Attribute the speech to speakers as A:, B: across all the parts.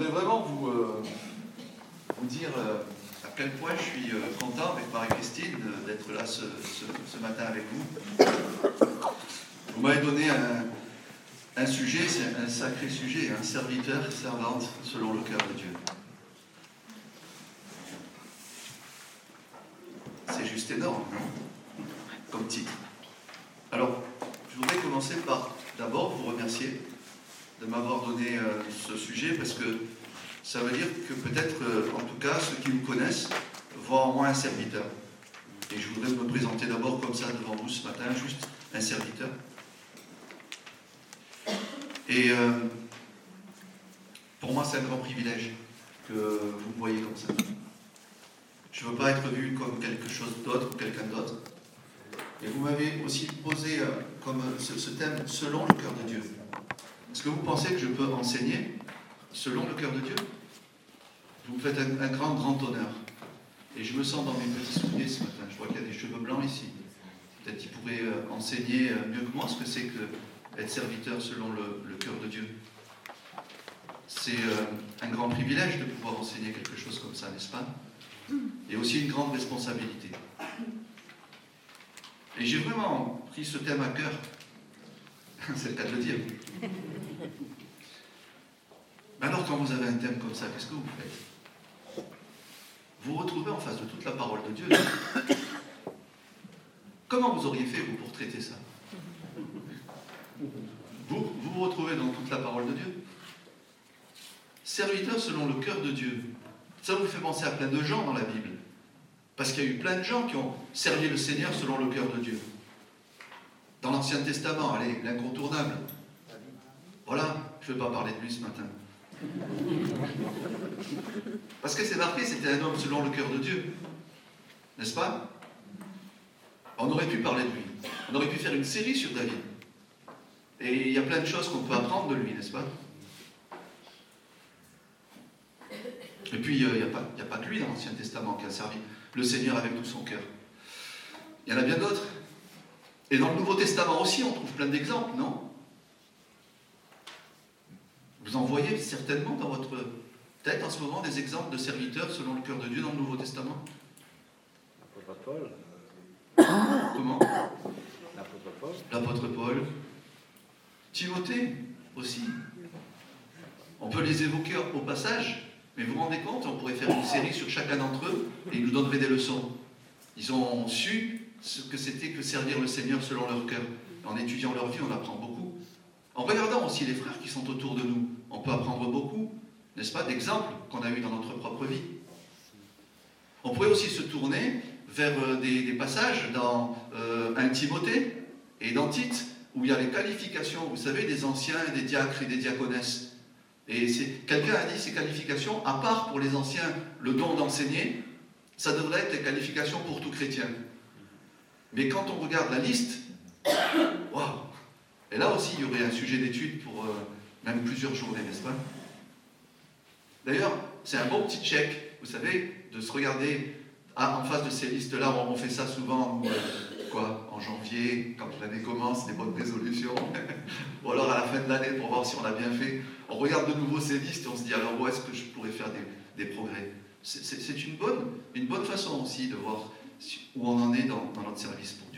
A: voudrais vraiment vous dire à quel point je suis content avec Marie-Christine d'être là ce matin avec vous. Vous m'avez donné un sujet, c'est un sacré sujet, un serviteur, servante selon le cœur de Dieu. C'est juste énorme, non? Comme titre. Alors, je voudrais commencer par d'abord vous remercier de m'avoir donné ce sujet, parce que ça veut dire que peut-être, en tout cas, ceux qui me connaissent voient en moi un serviteur. Et je voudrais me présenter d'abord comme ça devant vous ce matin, juste un serviteur. Et pour moi, c'est un grand privilège que vous me voyez comme ça. Je ne veux pas être vu comme quelque chose d'autre ou quelqu'un d'autre. Et vous m'avez aussi posé comme ce thème selon le cœur de Dieu. Est-ce que vous pensez que je peux enseigner selon le cœur de Dieu? Vous me faites un grand honneur. Et je me sens dans mes petits souliers ce matin. Je vois qu'il y a des cheveux blancs ici. Peut-être qu'il pourrait enseigner mieux que moi ce que c'est que être serviteur selon le cœur de Dieu. C'est un grand privilège de pouvoir enseigner quelque chose comme ça, n'est-ce pas? Et aussi une grande responsabilité. Et j'ai vraiment pris ce thème à cœur. C'est le cas de le dire. Mais alors, quand vous avez un thème comme ça, qu'est-ce que vous faites? Vous vous retrouvez en face de toute la parole de Dieu. Comment vous auriez fait, vous, pour traiter ça? Vous vous retrouvez dans toute la parole de Dieu. Serviteur selon le cœur de Dieu. Ça vous fait penser à plein de gens dans la Bible. Parce qu'il y a eu plein de gens qui ont servi le Seigneur selon le cœur de Dieu. Dans l'Ancien Testament, allez, l'incontournable. Voilà, je ne vais pas parler de lui ce matin. Parce que c'est marqué, c'était un homme selon le cœur de Dieu. N'est-ce pas? On aurait pu parler de lui. On aurait pu faire une série sur David. Et il y a plein de choses qu'on peut apprendre de lui, n'est-ce pas? Et puis, il n'y a pas que lui dans l'Ancien Testament qui a servi le Seigneur avec tout son cœur. Il y en a bien d'autres. Et dans le Nouveau Testament aussi, on trouve plein d'exemples, non? Vous en voyez certainement dans votre tête en ce moment des exemples de serviteurs selon le cœur de Dieu dans le Nouveau Testament?
B: L'apôtre Paul.
A: Comment?
B: L'apôtre Paul.
A: L'apôtre Paul. Timothée aussi. On peut les évoquer au passage, mais vous vous rendez compte, on pourrait faire une série sur chacun d'entre eux et ils nous donneraient des leçons. Ils ont su ce que c'était que servir le Seigneur selon leur cœur. En étudiant leur vie, on apprend beaucoup. En regardant aussi les frères qui sont autour de nous, on peut apprendre beaucoup, n'est-ce pas, d'exemples qu'on a eus dans notre propre vie. On pourrait aussi se tourner vers des passages dans 1 Timothée et dans Tite, où il y a les qualifications, vous savez, des anciens, des diacres et des diaconesses. Et quelqu'un a dit ces qualifications, à part pour les anciens, le don d'enseigner, ça devrait être les qualifications pour tout chrétien. Mais quand on regarde la liste, waouh! Et là aussi, il y aurait un sujet d'étude pour même plusieurs journées, n'est-ce pas? D'ailleurs, c'est un bon petit check, vous savez, de se regarder en face de ces listes-là. On fait ça souvent, en janvier, quand l'année commence, des bonnes résolutions. Ou alors à la fin de l'année, pour voir si on a bien fait. On regarde de nouveau ces listes et on se dit, alors où est-ce que je pourrais faire des progrès? C'est une bonne façon aussi de voir où on en est dans notre service pour Dieu.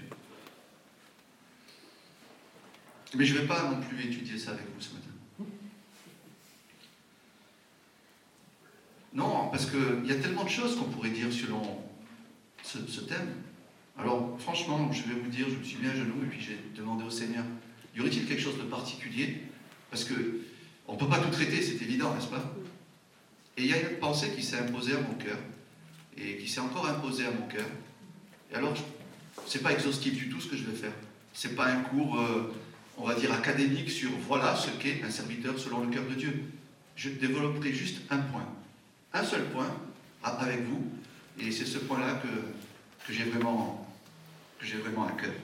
A: Mais je ne vais pas non plus étudier ça avec vous ce matin. Non, parce qu'il y a tellement de choses qu'on pourrait dire selon ce thème. Alors, franchement, je vais vous dire, je me suis mis à genoux et puis j'ai demandé au Seigneur, y aurait-il quelque chose de particulier? Parce qu'on ne peut pas tout traiter, c'est évident, n'est-ce pas? Et il y a une pensée qui s'est imposée à mon cœur, et qui s'est encore imposée à mon cœur. Et alors, ce n'est pas exhaustif du tout ce que je vais faire. Ce n'est pas un cours, on va dire, académique sur voilà ce qu'est un serviteur selon le cœur de Dieu. Je développerai juste un point. Un seul point avec vous, et c'est ce point-là que j'ai vraiment à cœur.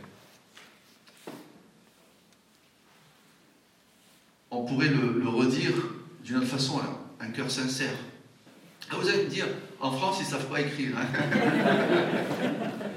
A: On pourrait le redire d'une autre façon, là, un cœur sincère. Ah, vous allez me dire, en France, ils ne savent pas écrire. Hein.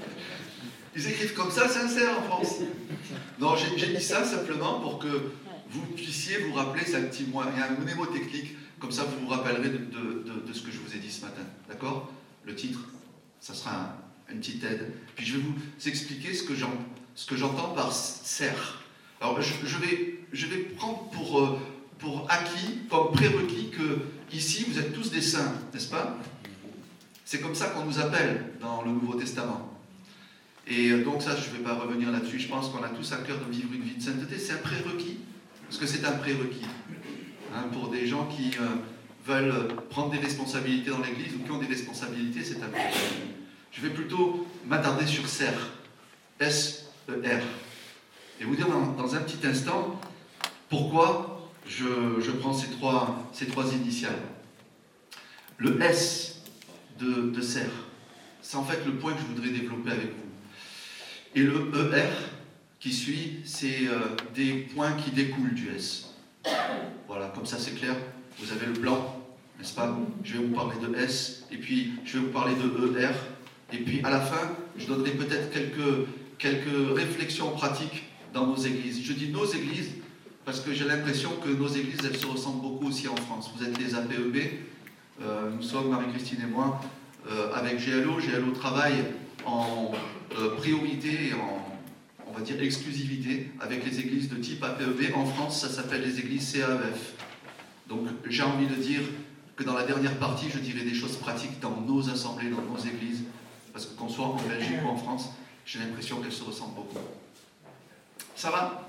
A: Ils écrivent comme ça, sincère, en France. Non, j'ai dit ça simplement pour que vous puissiez vous rappeler, c'est un petit moyen, un mnémotechnique, comme ça vous vous rappellerez de ce que je vous ai dit ce matin. D'accord? Le titre, ça sera une petite aide. Puis je vais vous expliquer ce que j'entends par serre. Alors je vais prendre pour acquis, comme prérequis, que ici vous êtes tous des saints, n'est-ce pas? C'est comme ça qu'on nous appelle dans le Nouveau Testament. Et donc ça, je ne vais pas revenir là-dessus. Je pense qu'on a tous à cœur de vivre une vie de sainteté. C'est un prérequis, parce que c'est un prérequis. Pour des gens qui veulent prendre des responsabilités dans l'Église ou qui ont des responsabilités, c'est un prérequis. Je vais plutôt m'attarder sur SER, S-E-R, et vous dire dans un petit instant pourquoi je prends ces trois initiales. Le S de SER, c'est en fait le point que je voudrais développer avec vous. Et le ER qui suit, c'est des points qui découlent du S. Voilà, comme ça c'est clair. Vous avez le plan, n'est-ce pas? Je vais vous parler de S, et puis je vais vous parler de ER, et puis à la fin, je donnerai peut-être quelques réflexions pratiques dans nos églises. Je dis nos églises, parce que j'ai l'impression que nos églises, elles se ressemblent beaucoup aussi en France. Vous êtes les APEB, nous sommes, Marie-Christine et moi, avec GLO. GLO travaille en priorité et on va dire exclusivité avec les églises de type APEB. En France, ça s'appelle les églises CAEF. Donc j'ai envie de dire que dans la dernière partie, je dirai des choses pratiques dans nos assemblées, dans nos églises, parce que qu'on soit en Belgique ou en France, j'ai l'impression qu'elles se ressemblent beaucoup. Ça va?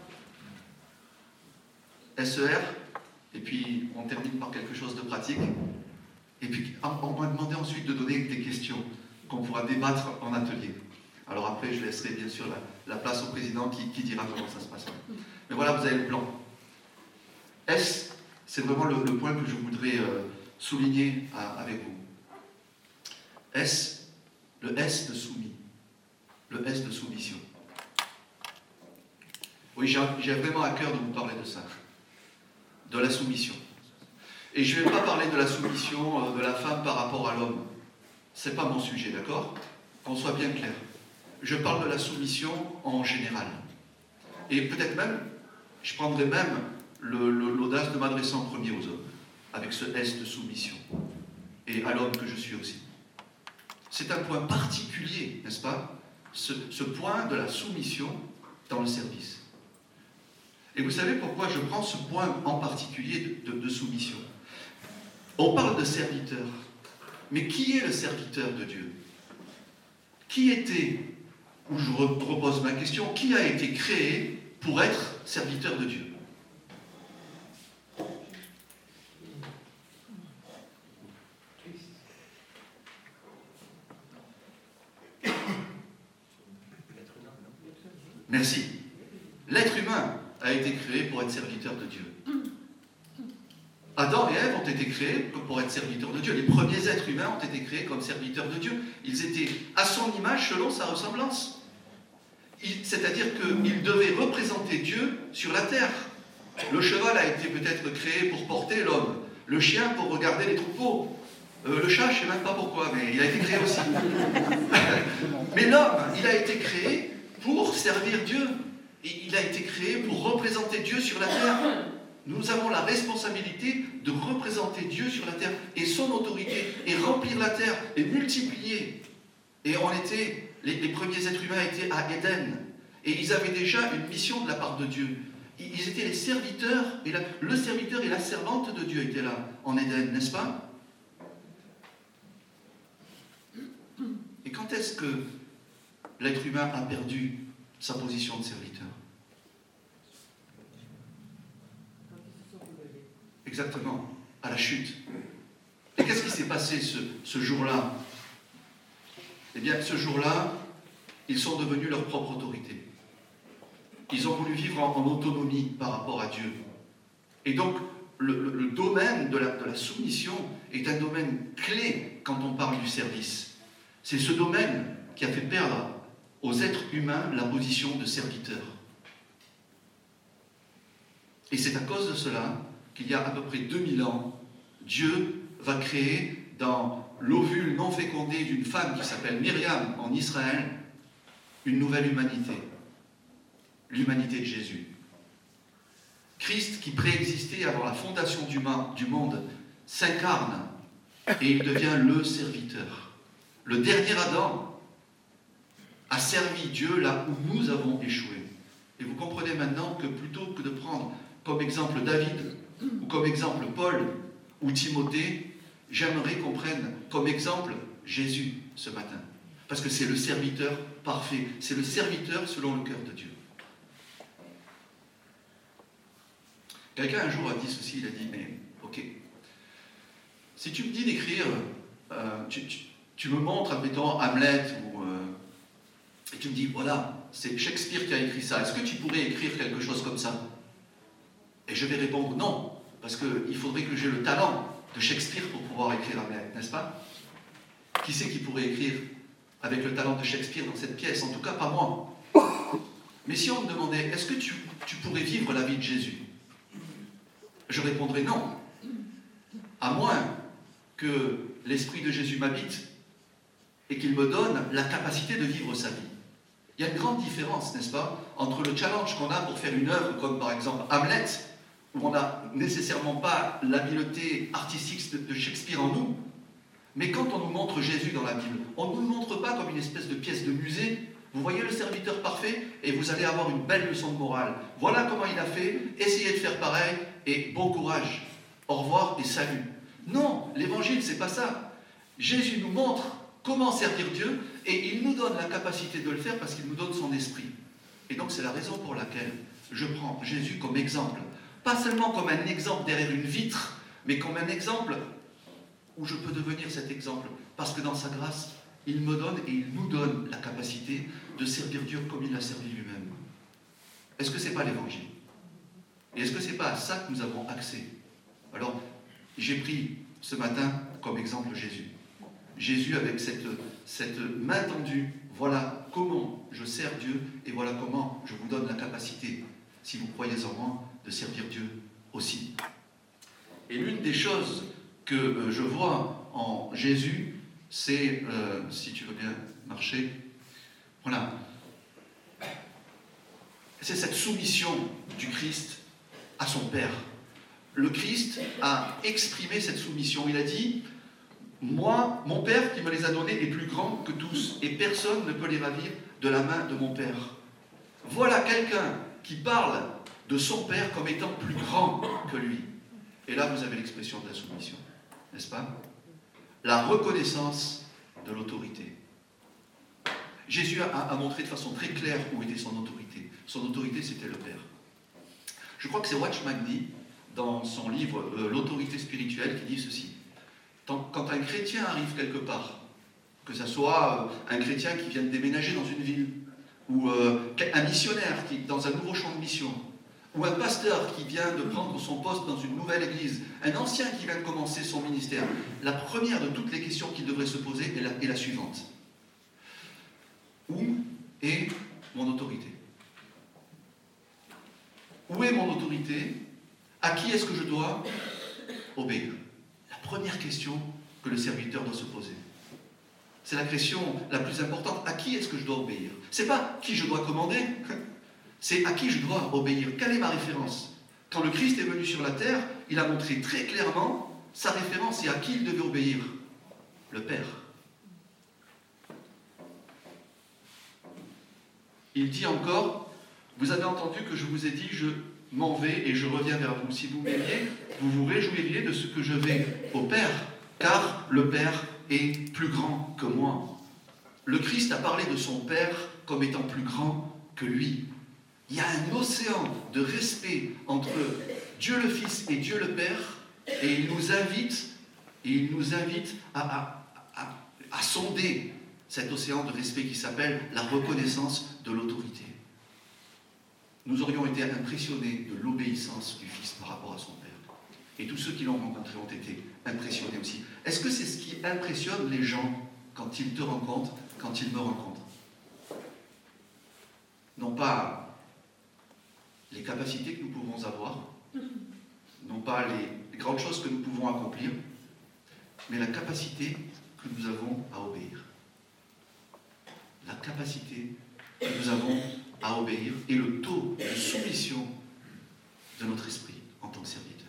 A: SER, et puis on termine par quelque chose de pratique. Et puis on m'a demandé ensuite de donner des questions qu'on pourra débattre en atelier. Alors après, je laisserai bien sûr la place au président qui dira comment ça se passe. Mais voilà, vous avez le plan. S, c'est vraiment le point que je voudrais souligner avec vous. S, le S de soumis. Le S de soumission. Oui, j'ai vraiment à cœur de vous parler de ça. De la soumission. Et je ne vais pas parler de la soumission de la femme par rapport à l'homme. Ce n'est pas mon sujet, d'accord? Qu'on soit bien clair. Je parle de la soumission en général. Et peut-être même, je prendrai même l'audace de m'adresser en premier aux hommes, avec ce S de soumission. Et à l'homme que je suis aussi. C'est un point particulier, n'est-ce pas? Ce point de la soumission dans le service. Et vous savez pourquoi je prends ce point en particulier de soumission? On parle de serviteur. Mais qui est le serviteur de Dieu? Qui était, ou je repose ma question, qui a été créé pour être serviteur de Dieu? Merci. L'être humain a été créé pour être serviteur de Dieu. Adam et Ève ont été créés pour être serviteurs de Dieu. Les premiers êtres humains ont été créés comme serviteurs de Dieu. Ils étaient à son image selon sa ressemblance. C'est-à-dire qu'ils devaient représenter Dieu sur la terre. Le cheval a été peut-être créé pour porter l'homme. Le chien pour regarder les troupeaux. Le chat, je ne sais même pas pourquoi, mais il a été créé aussi. Mais l'homme, il a été créé pour servir Dieu. Et il a été créé pour représenter Dieu sur la terre. Nous avons la responsabilité de représenter Dieu sur la terre et son autorité, et remplir la terre, et multiplier. Et les premiers êtres humains étaient à Éden. Et ils avaient déjà une mission de la part de Dieu. Ils étaient les serviteurs, et le serviteur et la servante de Dieu étaient là, en Éden, n'est-ce pas? Et quand est-ce que l'être humain a perdu sa position de serviteur? Exactement, à la chute. Et qu'est-ce qui s'est passé ce jour-là? Eh bien, ce jour-là, ils sont devenus leur propre autorité. Ils ont voulu vivre en autonomie par rapport à Dieu. Et donc, le domaine de la soumission est un domaine clé quand on parle du service. C'est ce domaine qui a fait perdre aux êtres humains la position de serviteur. Et c'est à cause de cela qu'il y a à peu près 2000 ans, Dieu va créer dans l'ovule non fécondé d'une femme qui s'appelle Myriam en Israël, une nouvelle humanité. L'humanité de Jésus. Christ qui préexistait avant la fondation du monde s'incarne et il devient le serviteur. Le dernier Adam a servi Dieu là où nous avons échoué. Et vous comprenez maintenant que plutôt que de prendre comme exemple David, ou comme exemple Paul, ou Timothée, j'aimerais qu'on prenne comme exemple Jésus ce matin. Parce que c'est le serviteur parfait, c'est le serviteur selon le cœur de Dieu. Quelqu'un un jour a dit ceci, il a dit, mais ok, si tu me dis d'écrire, tu me montres, admettons, Hamlet, et tu me dis, voilà, c'est Shakespeare qui a écrit ça, est-ce que tu pourrais écrire quelque chose comme ça? Et je vais répondre non, parce qu'il faudrait que j'ai le talent de Shakespeare pour pouvoir écrire Hamlet, n'est-ce pas? Qui c'est qui pourrait écrire avec le talent de Shakespeare dans cette pièce? En tout cas, pas moi. Mais si on me demandait, est-ce que tu pourrais vivre la vie de Jésus? Je répondrais non. À moins que l'Esprit de Jésus m'habite et qu'il me donne la capacité de vivre sa vie. Il y a une grande différence, n'est-ce pas, entre le challenge qu'on a pour faire une œuvre comme par exemple Hamlet, où on n'a nécessairement pas l'habileté artistique de Shakespeare en nous, mais quand on nous montre Jésus dans la Bible, on ne nous montre pas comme une espèce de pièce de musée. Vous voyez le serviteur parfait et vous allez avoir une belle leçon de morale. Voilà comment il a fait, essayez de faire pareil et bon courage. Au revoir et salut. Non, l'évangile, c'est pas ça. Jésus nous montre comment servir Dieu et il nous donne la capacité de le faire parce qu'il nous donne son esprit. Et donc c'est la raison pour laquelle je prends Jésus comme exemple. Pas seulement comme un exemple derrière une vitre, mais comme un exemple où je peux devenir cet exemple. Parce que dans sa grâce, il me donne et il nous donne la capacité de servir Dieu comme il l'a servi lui-même. Est-ce que ce n'est pas l'évangile? Et est-ce que ce n'est pas à ça que nous avons accès? Alors, j'ai pris ce matin comme exemple Jésus. Jésus avec cette main tendue, voilà comment je sers Dieu et voilà comment je vous donne la capacité, si vous croyez en moi, de servir Dieu aussi. Et l'une des choses que je vois en Jésus, c'est, si tu veux bien marcher, voilà, c'est cette soumission du Christ à son Père. Le Christ a exprimé cette soumission. Il a dit, moi, mon Père qui me les a donnés est plus grand que tous, et personne ne peut les ravir de la main de mon Père. Voilà quelqu'un qui parle de son Père comme étant plus grand que lui. Et là, vous avez l'expression de la soumission, n'est-ce pas? La reconnaissance de l'autorité. Jésus a montré de façon très claire où était son autorité. Son autorité, c'était le Père. Je crois que c'est Watchman Nee, dans son livre « L'autorité spirituelle », qui dit ceci. Quand un chrétien arrive quelque part, que ce soit un chrétien qui vient de déménager dans une ville, ou un missionnaire qui dans un nouveau champ de mission, ou un pasteur qui vient de prendre son poste dans une nouvelle église, un ancien qui vient de commencer son ministère, la première de toutes les questions qu'il devrait se poser est la suivante. Où est mon autorité? Où est mon autorité? À qui est-ce que je dois obéir? La première question que le serviteur doit se poser. C'est la question la plus importante. À qui est-ce que je dois obéir? C'est pas qui je dois commander, c'est à qui je dois obéir. Quelle est ma référence? Quand le Christ est venu sur la terre, il a montré très clairement sa référence et à qui il devait obéir. Le Père. Il dit encore, vous avez entendu que je vous ai dit, je m'en vais et je reviens vers vous. Si vous m'aimiez, vous vous réjouiriez de ce que je vais au Père, car le Père est plus grand que moi. Le Christ a parlé de son Père comme étant plus grand que lui. Il y a un océan de respect entre Dieu le Fils et Dieu le Père, et il nous invite à sonder cet océan de respect qui s'appelle la reconnaissance de l'autorité. Nous aurions été impressionnés de l'obéissance du Fils par rapport à son Père. Et tous ceux qui l'ont rencontré ont été impressionnés aussi. Est-ce que c'est ce qui impressionne les gens quand ils te rencontrent, quand ils me rencontrent? Non pas les capacités que nous pouvons avoir, non pas les grandes choses que nous pouvons accomplir, mais la capacité que nous avons à obéir. La capacité que nous avons à obéir et le taux de soumission de de notre esprit en tant que serviteur.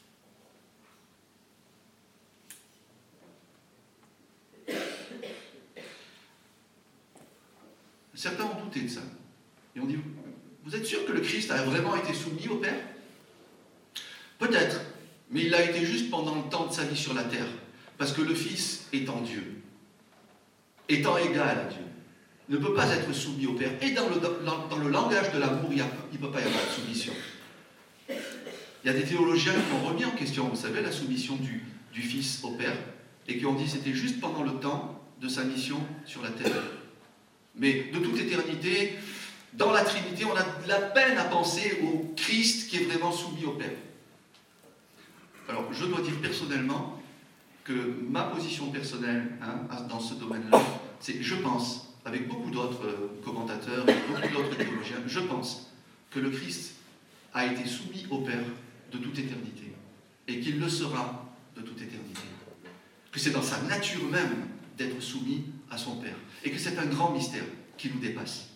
A: Certains ont douté de ça. Et on dit, vous êtes sûr que le Christ a vraiment été soumis au Père? Peut-être, mais il l'a été juste pendant le temps de sa vie sur la terre. Parce que le Fils étant Dieu, étant égal à Dieu, ne peut pas être soumis au Père. Et dans le langage de l'amour, il ne peut pas y avoir de soumission. Il y a des théologiens qui ont remis en question, vous savez, la soumission du Fils au Père, et qui ont dit que c'était juste pendant le temps de sa mission sur la terre. Mais de toute éternité, dans la Trinité, on a de la peine à penser au Christ qui est vraiment soumis au Père. Alors, je dois dire personnellement que ma position personnelle dans ce domaine-là, c'est, je pense, avec beaucoup d'autres commentateurs, beaucoup d'autres théologiens, je pense que le Christ a été soumis au Père de toute éternité, et qu'il le sera de toute éternité. Que c'est dans sa nature même d'être soumis à son Père, et que c'est un grand mystère qui nous dépasse.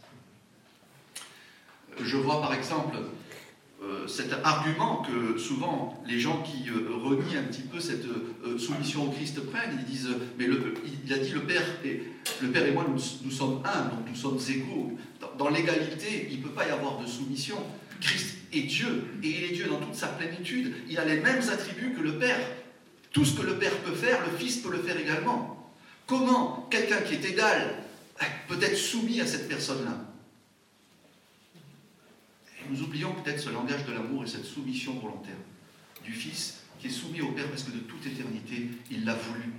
A: Je vois par exemple cet argument que souvent les gens qui renient un petit peu cette soumission au Christ prennent, ils disent, mais il a dit le Père et moi nous sommes un, donc nous sommes égaux. Dans l'égalité, il ne peut pas y avoir de soumission. Christ est Dieu, et il est Dieu dans toute sa plénitude. Il a les mêmes attributs que le Père. Tout ce que le Père peut faire, le Fils peut le faire également. Comment quelqu'un qui est égal peut être soumis à cette personne-là? Et nous oublions peut-être ce langage de l'amour et cette soumission volontaire du Fils qui est soumis au Père parce que de toute éternité, il l'a voulu.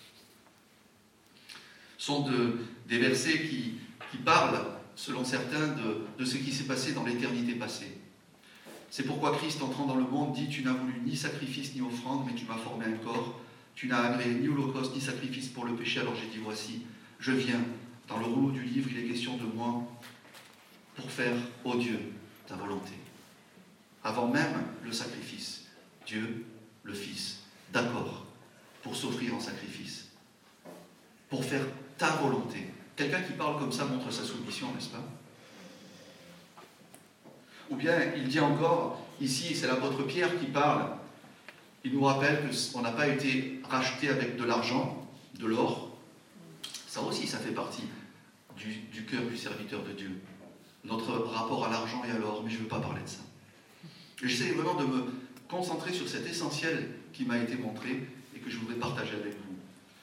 A: Ce sont des versets qui parlent, selon certains, de ce qui s'est passé dans l'éternité passée. C'est pourquoi Christ, entrant dans le monde, dit « Tu n'as voulu ni sacrifice ni offrande, mais tu m'as formé un corps. Tu n'as agréé ni holocauste ni sacrifice pour le péché, alors j'ai dit, voici, je viens. Dans le rouleau du livre, il est question de moi pour faire, ô Dieu, ta volonté. » Avant même le sacrifice, Dieu, le Fils, d'accord, pour s'offrir en sacrifice, pour faire ta volonté. Quelqu'un qui parle comme ça montre sa soumission, n'est-ce pas? Ou bien, il dit encore, ici, c'est l'apôtre Pierre qui parle, il nous rappelle qu'on n'a pas été racheté avec de l'argent, de l'or. Ça aussi, ça fait partie du cœur du serviteur de Dieu. Notre rapport à l'argent et à l'or, mais je ne veux pas parler de ça. J'essaie vraiment de me concentrer sur cet essentiel qui m'a été montré et que je voudrais partager avec vous.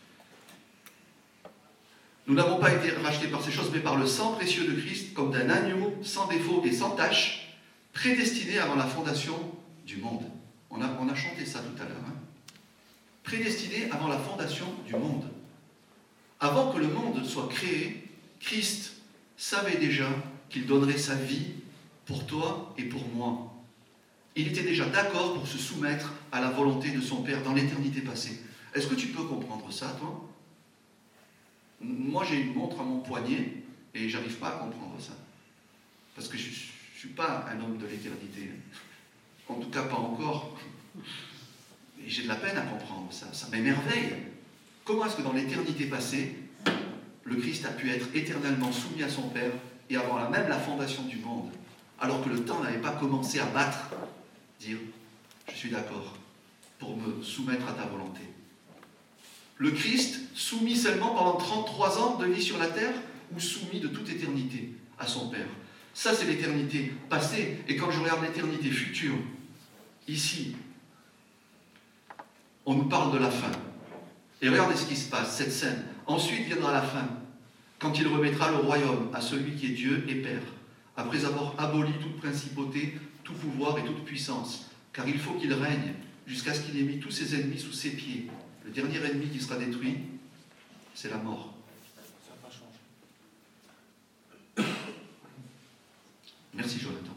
A: Nous n'avons pas été rachetés par ces choses, mais par le sang précieux de Christ, comme d'un agneau sans défaut et sans tache, prédestiné avant la fondation du monde. On a chanté ça tout à l'heure. Prédestiné avant la fondation du monde. Avant que le monde soit créé, Christ savait déjà qu'il donnerait sa vie pour toi et pour moi. Il était déjà d'accord pour se soumettre à la volonté de son Père dans l'éternité passée. Est-ce que tu peux comprendre ça, toi? Moi, j'ai une montre à mon poignet et j'arrive pas à comprendre ça. Parce que je ne suis pas un homme de l'éternité. En tout cas, pas encore. Et j'ai de la peine à comprendre ça. Ça m'émerveille. Comment est-ce que dans l'éternité passée, le Christ a pu être éternellement soumis à son Père et avant même la fondation du monde, alors que le temps n'avait pas commencé à battre, dire « Je suis d'accord pour me soumettre à ta volonté ». Le Christ, soumis seulement pendant 33 ans de vie sur la terre, ou soumis de toute éternité à son Père. Ça, c'est l'éternité passée. Et quand je regarde l'éternité future, ici, on nous parle de la fin. Et regardez ce qui se passe, cette scène. Ensuite viendra la fin, quand il remettra le royaume à celui qui est Dieu et Père, après avoir aboli toute principauté, tout pouvoir et toute puissance, car il faut qu'il règne jusqu'à ce qu'il ait mis tous ses ennemis sous ses pieds. Le dernier ennemi qui sera détruit, c'est la mort.
B: Ça n'a pas changé.
A: Merci Jonathan.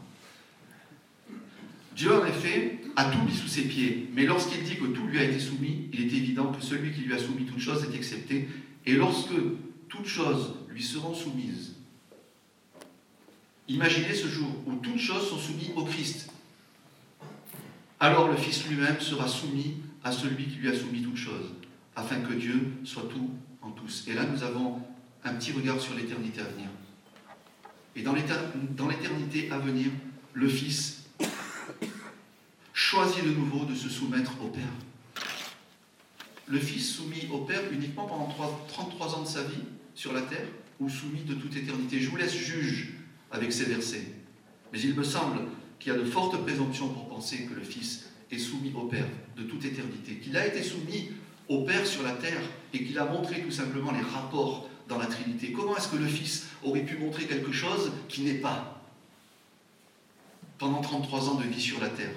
A: Dieu, en effet, a tout mis sous ses pieds, mais lorsqu'il dit que tout lui a été soumis, il est évident que celui qui lui a soumis toute chose est accepté, et lorsque toutes choses lui seront soumises, imaginez ce jour où toutes choses sont soumises au Christ, alors le Fils lui-même sera soumis à celui qui lui a soumis toutes choses, afin que Dieu soit tout en tous. Et là, nous avons un petit regard sur l'éternité à venir. Et dans l'éternité à venir, le Fils choisit de nouveau de se soumettre au Père. Le Fils soumis au Père uniquement pendant 33 ans de sa vie sur la terre, ou soumis de toute éternité. Je vous laisse juge avec ces versets. Mais il me semble qu'il y a de fortes présomptions pour penser que le Fils est soumis au Père de toute éternité, qu'il a été soumis au Père sur la terre et qu'il a montré tout simplement les rapports dans la Trinité. Comment est-ce que le Fils aurait pu montrer quelque chose qui n'est pas pendant 33 ans de vie sur la terre?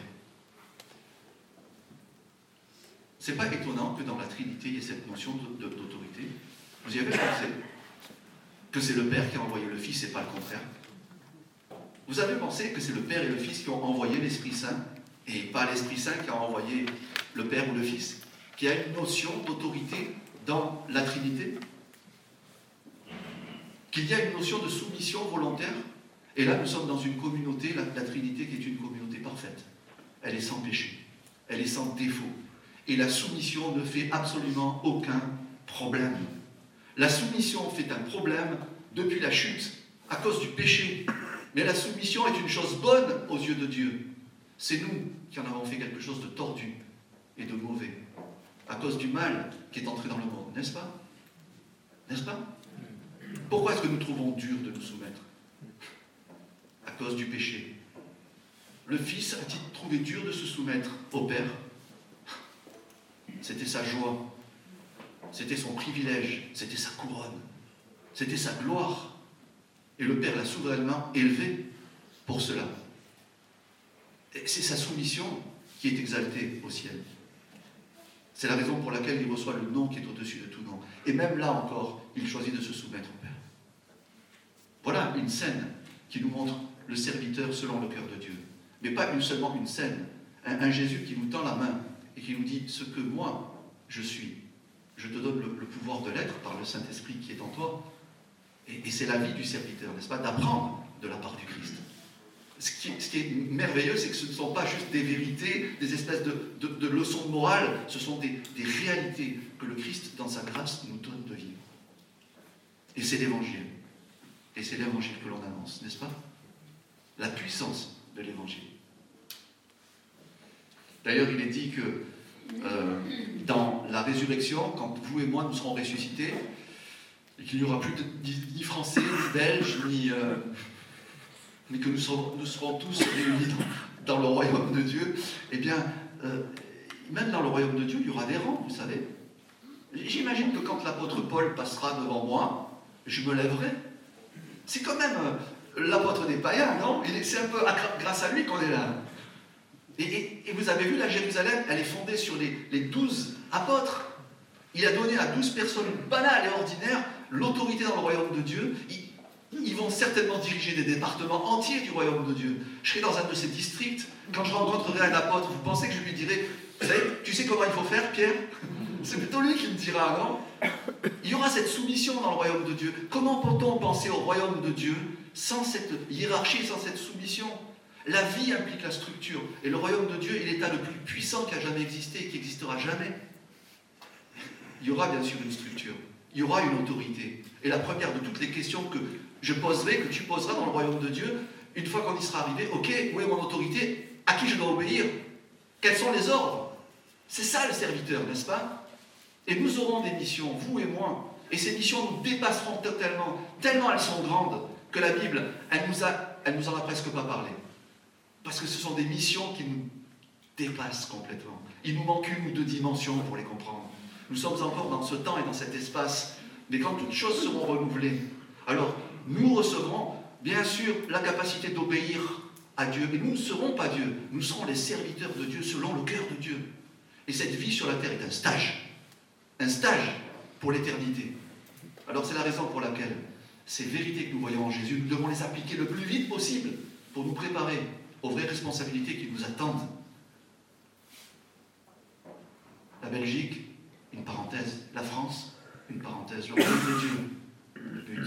A: C'est pas étonnant que dans la Trinité, il y ait cette notion d'autorité. Vous y avez pensé? Que c'est le Père qui a envoyé le Fils et pas le contraire. Vous avez pensé que c'est le Père et le Fils qui ont envoyé l'Esprit Saint et pas l'Esprit Saint qui a envoyé le Père ou le Fils? Qu'il y a une notion d'autorité dans la Trinité? Qu'il y a une notion de soumission volontaire? Et là, nous sommes dans une communauté, la Trinité, qui est une communauté parfaite. Elle est sans péché. Elle est sans défaut. Et la soumission ne fait absolument aucun problème. La soumission fait un problème depuis la chute, à cause du péché. Mais la soumission est une chose bonne aux yeux de Dieu. C'est nous qui en avons fait quelque chose de tordu et de mauvais, à cause du mal qui est entré dans le monde, n'est-ce pas? N'est-ce pas? Pourquoi est-ce que nous trouvons dur de nous soumettre? À cause du péché. Le Fils a-t-il trouvé dur de se soumettre au Père? C'était sa joie, c'était son privilège, c'était sa couronne, c'était sa gloire. Et le Père l'a souverainement élevé pour cela. Et c'est sa soumission qui est exaltée au ciel. C'est la raison pour laquelle il reçoit le nom qui est au-dessus de tout nom. Et même là encore, il choisit de se soumettre au Père. Voilà une scène qui nous montre le serviteur selon le cœur de Dieu. Mais pas seulement une scène, un Jésus qui nous tend la main et qui nous dit « Ce que moi, je suis, je te donne le pouvoir de l'être par le Saint-Esprit qui est en toi. » Et c'est la vie du serviteur, n'est-ce pas, d'apprendre de la part du Christ. Ce qui est merveilleux, c'est que ce ne sont pas juste des vérités, des espèces de leçons de morale, ce sont des réalités que le Christ, dans sa grâce, nous donne de vivre. Et c'est l'Évangile. Et c'est l'Évangile que l'on annonce, n'est-ce pas? La puissance de l'Évangile. D'ailleurs, il est dit que dans la résurrection, quand vous et moi nous serons ressuscités, et qu'il n'y aura plus ni Français, ni Belges, mais que nous serons tous réunis dans le royaume de Dieu, eh bien, même dans le royaume de Dieu, il y aura des rangs, vous savez. J'imagine que quand l'apôtre Paul passera devant moi, je me lèverai. C'est quand même l'apôtre des païens, non? C'est un peu grâce à lui qu'on est là. Et vous avez vu, la Jérusalem, elle est fondée sur les 12 apôtres. Il a donné à 12 personnes banales et ordinaires l'autorité dans le royaume de Dieu. Ils vont certainement diriger des départements entiers du royaume de Dieu. Je serai dans un de ces districts. Quand je rencontrerai un apôtre, vous pensez que je lui dirai « Vous savez, tu sais comment il faut faire, Pierre ?» C'est plutôt lui qui me dira, non? Il y aura cette soumission dans le royaume de Dieu. Comment peut-on penser au royaume de Dieu sans cette hiérarchie, sans cette soumission? La vie implique la structure. Et le royaume de Dieu est l'état le plus puissant qui a jamais existé et qui n'existera jamais. Il y aura bien sûr une structure. Il y aura une autorité. Et la première de toutes les questions que je poserai, que tu poseras dans le royaume de Dieu, une fois qu'on y sera arrivé, ok, où est mon autorité? À qui je dois obéir? Quels sont les ordres? C'est ça le serviteur, n'est-ce pas? Et nous aurons des missions, vous et moi. Et ces missions nous dépasseront tellement elles sont grandes, que la Bible, elle nous en a presque pas parlé. Parce que ce sont des missions qui nous dépassent complètement. Il nous manque une ou deux dimensions pour les comprendre. Nous sommes encore dans ce temps et dans cet espace. Mais quand toutes choses seront renouvelées, alors nous recevrons, bien sûr, la capacité d'obéir à Dieu. Mais nous ne serons pas Dieu. Nous serons les serviteurs de Dieu selon le cœur de Dieu. Et cette vie sur la terre est un stage. Un stage pour l'éternité. Alors c'est la raison pour laquelle ces vérités que nous voyons en Jésus, nous devons les appliquer le plus vite possible pour nous préparer aux vraies responsabilités qui nous attendent. La Belgique, une parenthèse. La France, une parenthèse. Le royaume de Dieu, le but.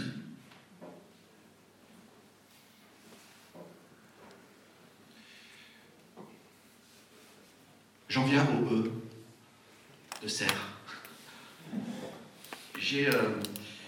A: J'en viens au E de serre. J'ai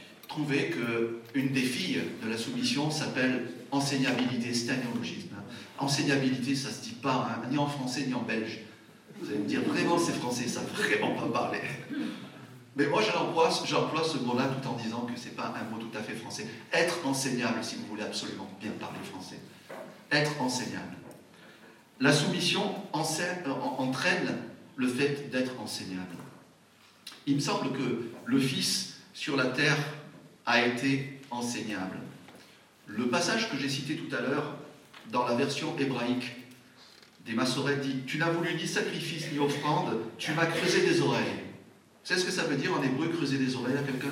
A: trouvé qu'une des filles de la soumission s'appelle enseignabilité, c'est un néologisme. enseignabilité, ça ne se dit pas, hein, ni en français ni en belge. Vous allez me dire, vraiment, ces Français ne savent vraiment pas parler. Mais moi, j'emploie ce mot-là tout en disant que ce n'est pas un mot tout à fait français. Être enseignable, si vous voulez absolument bien parler français. Être enseignable. La soumission entraîne le fait d'être enseignable. Il me semble que le Fils sur la terre a été enseignable. Le passage que j'ai cité tout à l'heure, dans la version hébraïque des Massorètes, dit « Tu n'as voulu ni sacrifice ni offrande, tu m'as creusé des oreilles. » Vous savez ce que ça veut dire en hébreu, creuser des oreilles à quelqu'un?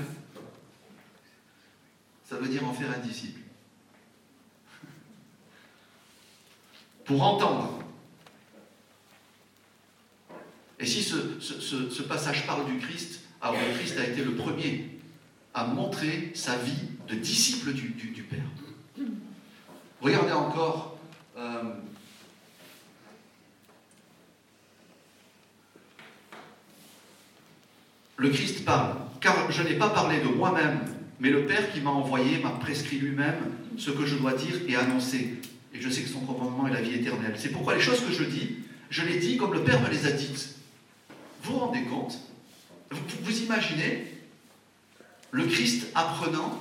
A: Ça veut dire en faire un disciple. Pour entendre. Et si ce passage parle du Christ, alors le Christ a été le premier à montrer sa vie de disciple du Père. Regardez encore le Christ parle, car je n'ai pas parlé de moi-même, mais le Père qui m'a envoyé m'a prescrit lui-même ce que je dois dire et annoncer. Et je sais que son commandement est la vie éternelle. C'est pourquoi les choses que je dis, je les dis comme le Père me les a dites. Vous vous rendez compte? Vous imaginez le Christ apprenant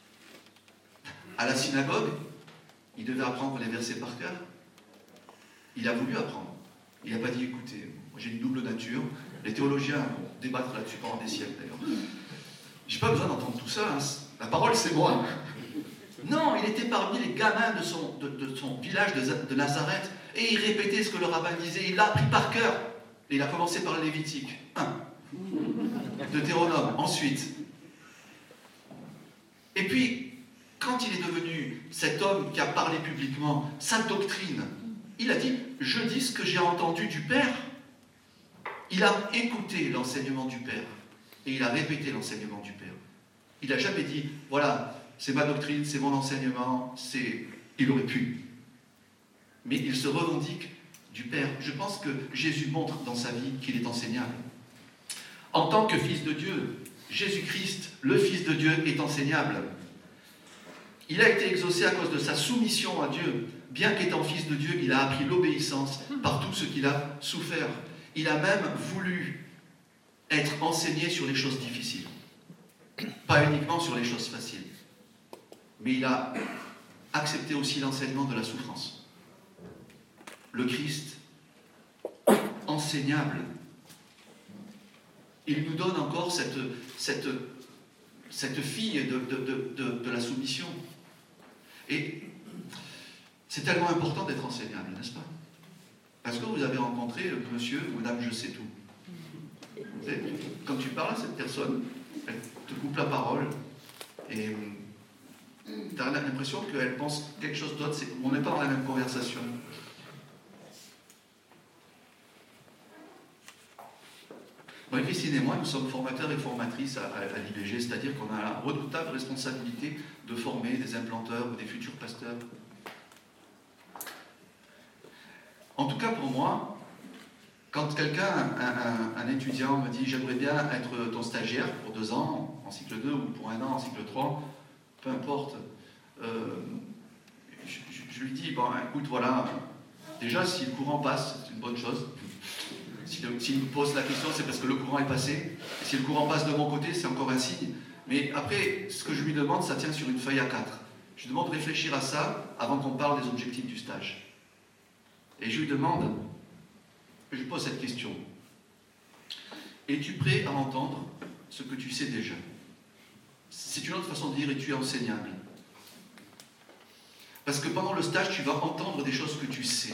A: à la synagogue? Il devait apprendre les versets par cœur. Il a voulu apprendre. Il n'a pas dit, écoutez, moi j'ai une double nature. Les théologiens vont débattre là-dessus pendant des siècles d'ailleurs. Je n'ai pas besoin d'entendre tout ça. Hein. La parole, c'est moi. Non, il était parmi les gamins de son village de Nazareth. Et il répétait ce que le rabbin disait. Il l'a appris par cœur. Et il a commencé par le Lévitique 1. Deutéronome, ensuite. Et puis, quand il est devenu cet homme qui a parlé publiquement, sa doctrine, il a dit, je dis ce que j'ai entendu du Père. Il a écouté l'enseignement du Père. Et il a répété l'enseignement du Père. Il n'a jamais dit, voilà, c'est ma doctrine, c'est mon enseignement, il aurait pu. Mais il se revendique du Père. Je pense que Jésus montre dans sa vie qu'il est enseignable. En tant que Fils de Dieu, Jésus-Christ, le Fils de Dieu, est enseignable. Il a été exaucé à cause de sa soumission à Dieu. Bien qu'étant Fils de Dieu, il a appris l'obéissance par tout ce qu'il a souffert. Il a même voulu être enseigné sur les choses difficiles. Pas uniquement sur les choses faciles. Mais il a accepté aussi l'enseignement de la souffrance. Le Christ, enseignable, il nous donne encore cette fille de la soumission. Et c'est tellement important d'être enseignable, n'est-ce pas? Parce que vous avez rencontré monsieur ou madame je sais tout. Quand tu parles à cette personne, elle te coupe la parole et tu as l'impression qu'elle pense quelque chose d'autre. On n'est pas dans la même conversation. Moi, Christine et moi, nous sommes formateurs et formatrices à l'IBG, c'est-à-dire qu'on a la redoutable responsabilité de former des implanteurs ou des futurs pasteurs. En tout cas, pour moi, quand quelqu'un, un étudiant me dit « j'aimerais bien être ton stagiaire pour 2 ans en cycle 2 ou pour 1 an en cycle 3 », peu importe, je lui dis « bon, écoute, voilà, déjà, si le courant passe, c'est une bonne chose. S'il me pose la question, c'est parce que le courant est passé. Et si le courant passe de mon côté, c'est encore un signe. Mais après, ce que je lui demande, ça tient sur une feuille A4. Je lui demande de réfléchir à ça avant qu'on parle des objectifs du stage. Et je lui demande, je lui pose cette question. Es-tu prêt à entendre ce que tu sais déjà? C'est une autre façon de dire, es-tu enseignable? Parce que pendant le stage, tu vas entendre des choses que tu sais.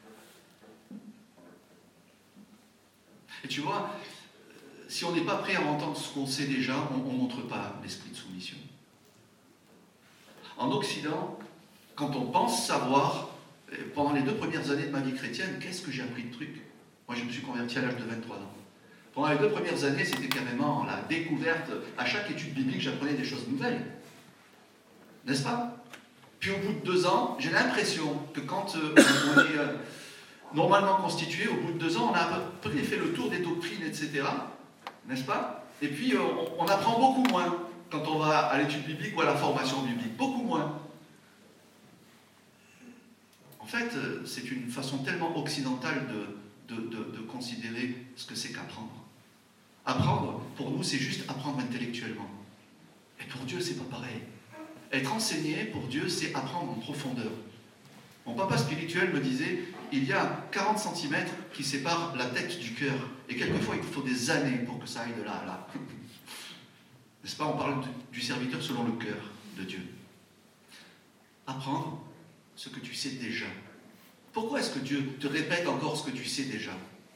A: Et tu vois, si on n'est pas prêt à entendre ce qu'on sait déjà, on ne montre pas l'esprit de soumission. En Occident, quand on pense savoir, pendant les 2 premières années de ma vie chrétienne, qu'est-ce que j'ai appris de trucs? Moi, je me suis converti à l'âge de 23 ans. Pendant les 2 premières années, c'était carrément la découverte. À chaque étude biblique, j'apprenais des choses nouvelles. N'est-ce pas? Puis au bout de 2 ans, j'ai l'impression que quand on est normalement constitué, au bout de 2 ans, on a à peu près fait le tour des doctrines, etc. N'est-ce pas? Et puis, on apprend beaucoup moins quand on va à l'étude biblique ou à la formation biblique. Beaucoup moins. En fait, c'est une façon tellement occidentale de considérer ce que c'est qu'apprendre. Apprendre, pour nous, c'est juste apprendre intellectuellement. Et pour Dieu, c'est pas pareil. Être enseigné, pour Dieu, c'est apprendre en profondeur. Mon papa spirituel me disait, il y a 40 cm qui séparent la tête du cœur. Et quelquefois, il faut des années pour que ça aille de là à là. N'est-ce pas? On parle du serviteur selon le cœur de Dieu. Apprendre ce que tu sais déjà. Pourquoi est-ce que Dieu te répète encore ce que tu sais déjà?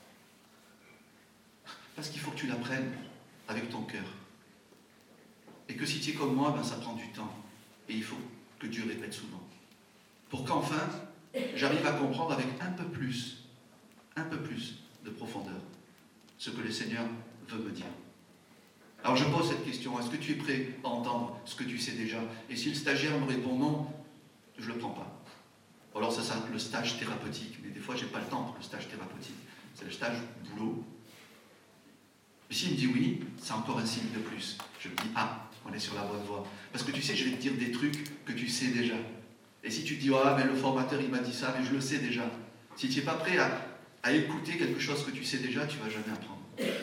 A: Parce qu'il faut que tu l'apprennes avec ton cœur. Et que si tu es comme moi, ça prend du temps. Et il faut que Dieu répète souvent. Pour qu'enfin, j'arrive à comprendre avec un peu plus de profondeur ce que le Seigneur veut me dire. Alors je pose cette question, est-ce que tu es prêt à entendre ce que tu sais déjà? Et si le stagiaire me répond non, je ne le prends pas. Ou alors ça c'est le stage thérapeutique, mais des fois je n'ai pas le temps pour le stage thérapeutique. C'est le stage boulot. Mais s'il me dit oui, c'est encore un signe de plus. Je me dis, on est sur la bonne voie. Parce que tu sais, je vais te dire des trucs que tu sais déjà. Et si tu te dis, mais le formateur il m'a dit ça, mais je le sais déjà. Si tu n'es pas prêt à écouter quelque chose que tu sais déjà, tu ne vas jamais apprendre.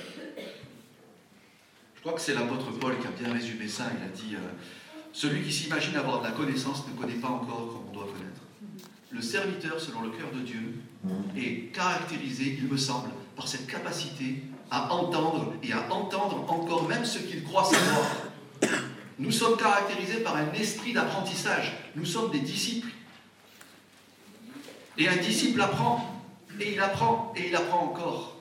A: Je crois que c'est l'apôtre Paul qui a bien résumé ça. Il a dit, celui qui s'imagine avoir de la connaissance ne connaît pas encore comme on doit connaître. Le serviteur, selon le cœur de Dieu, est caractérisé, il me semble, par cette capacité à entendre et à entendre encore même ce qu'il croit savoir. Nous sommes caractérisés par un esprit d'apprentissage. Nous sommes des disciples. Et un disciple apprend, et il apprend, et il apprend encore.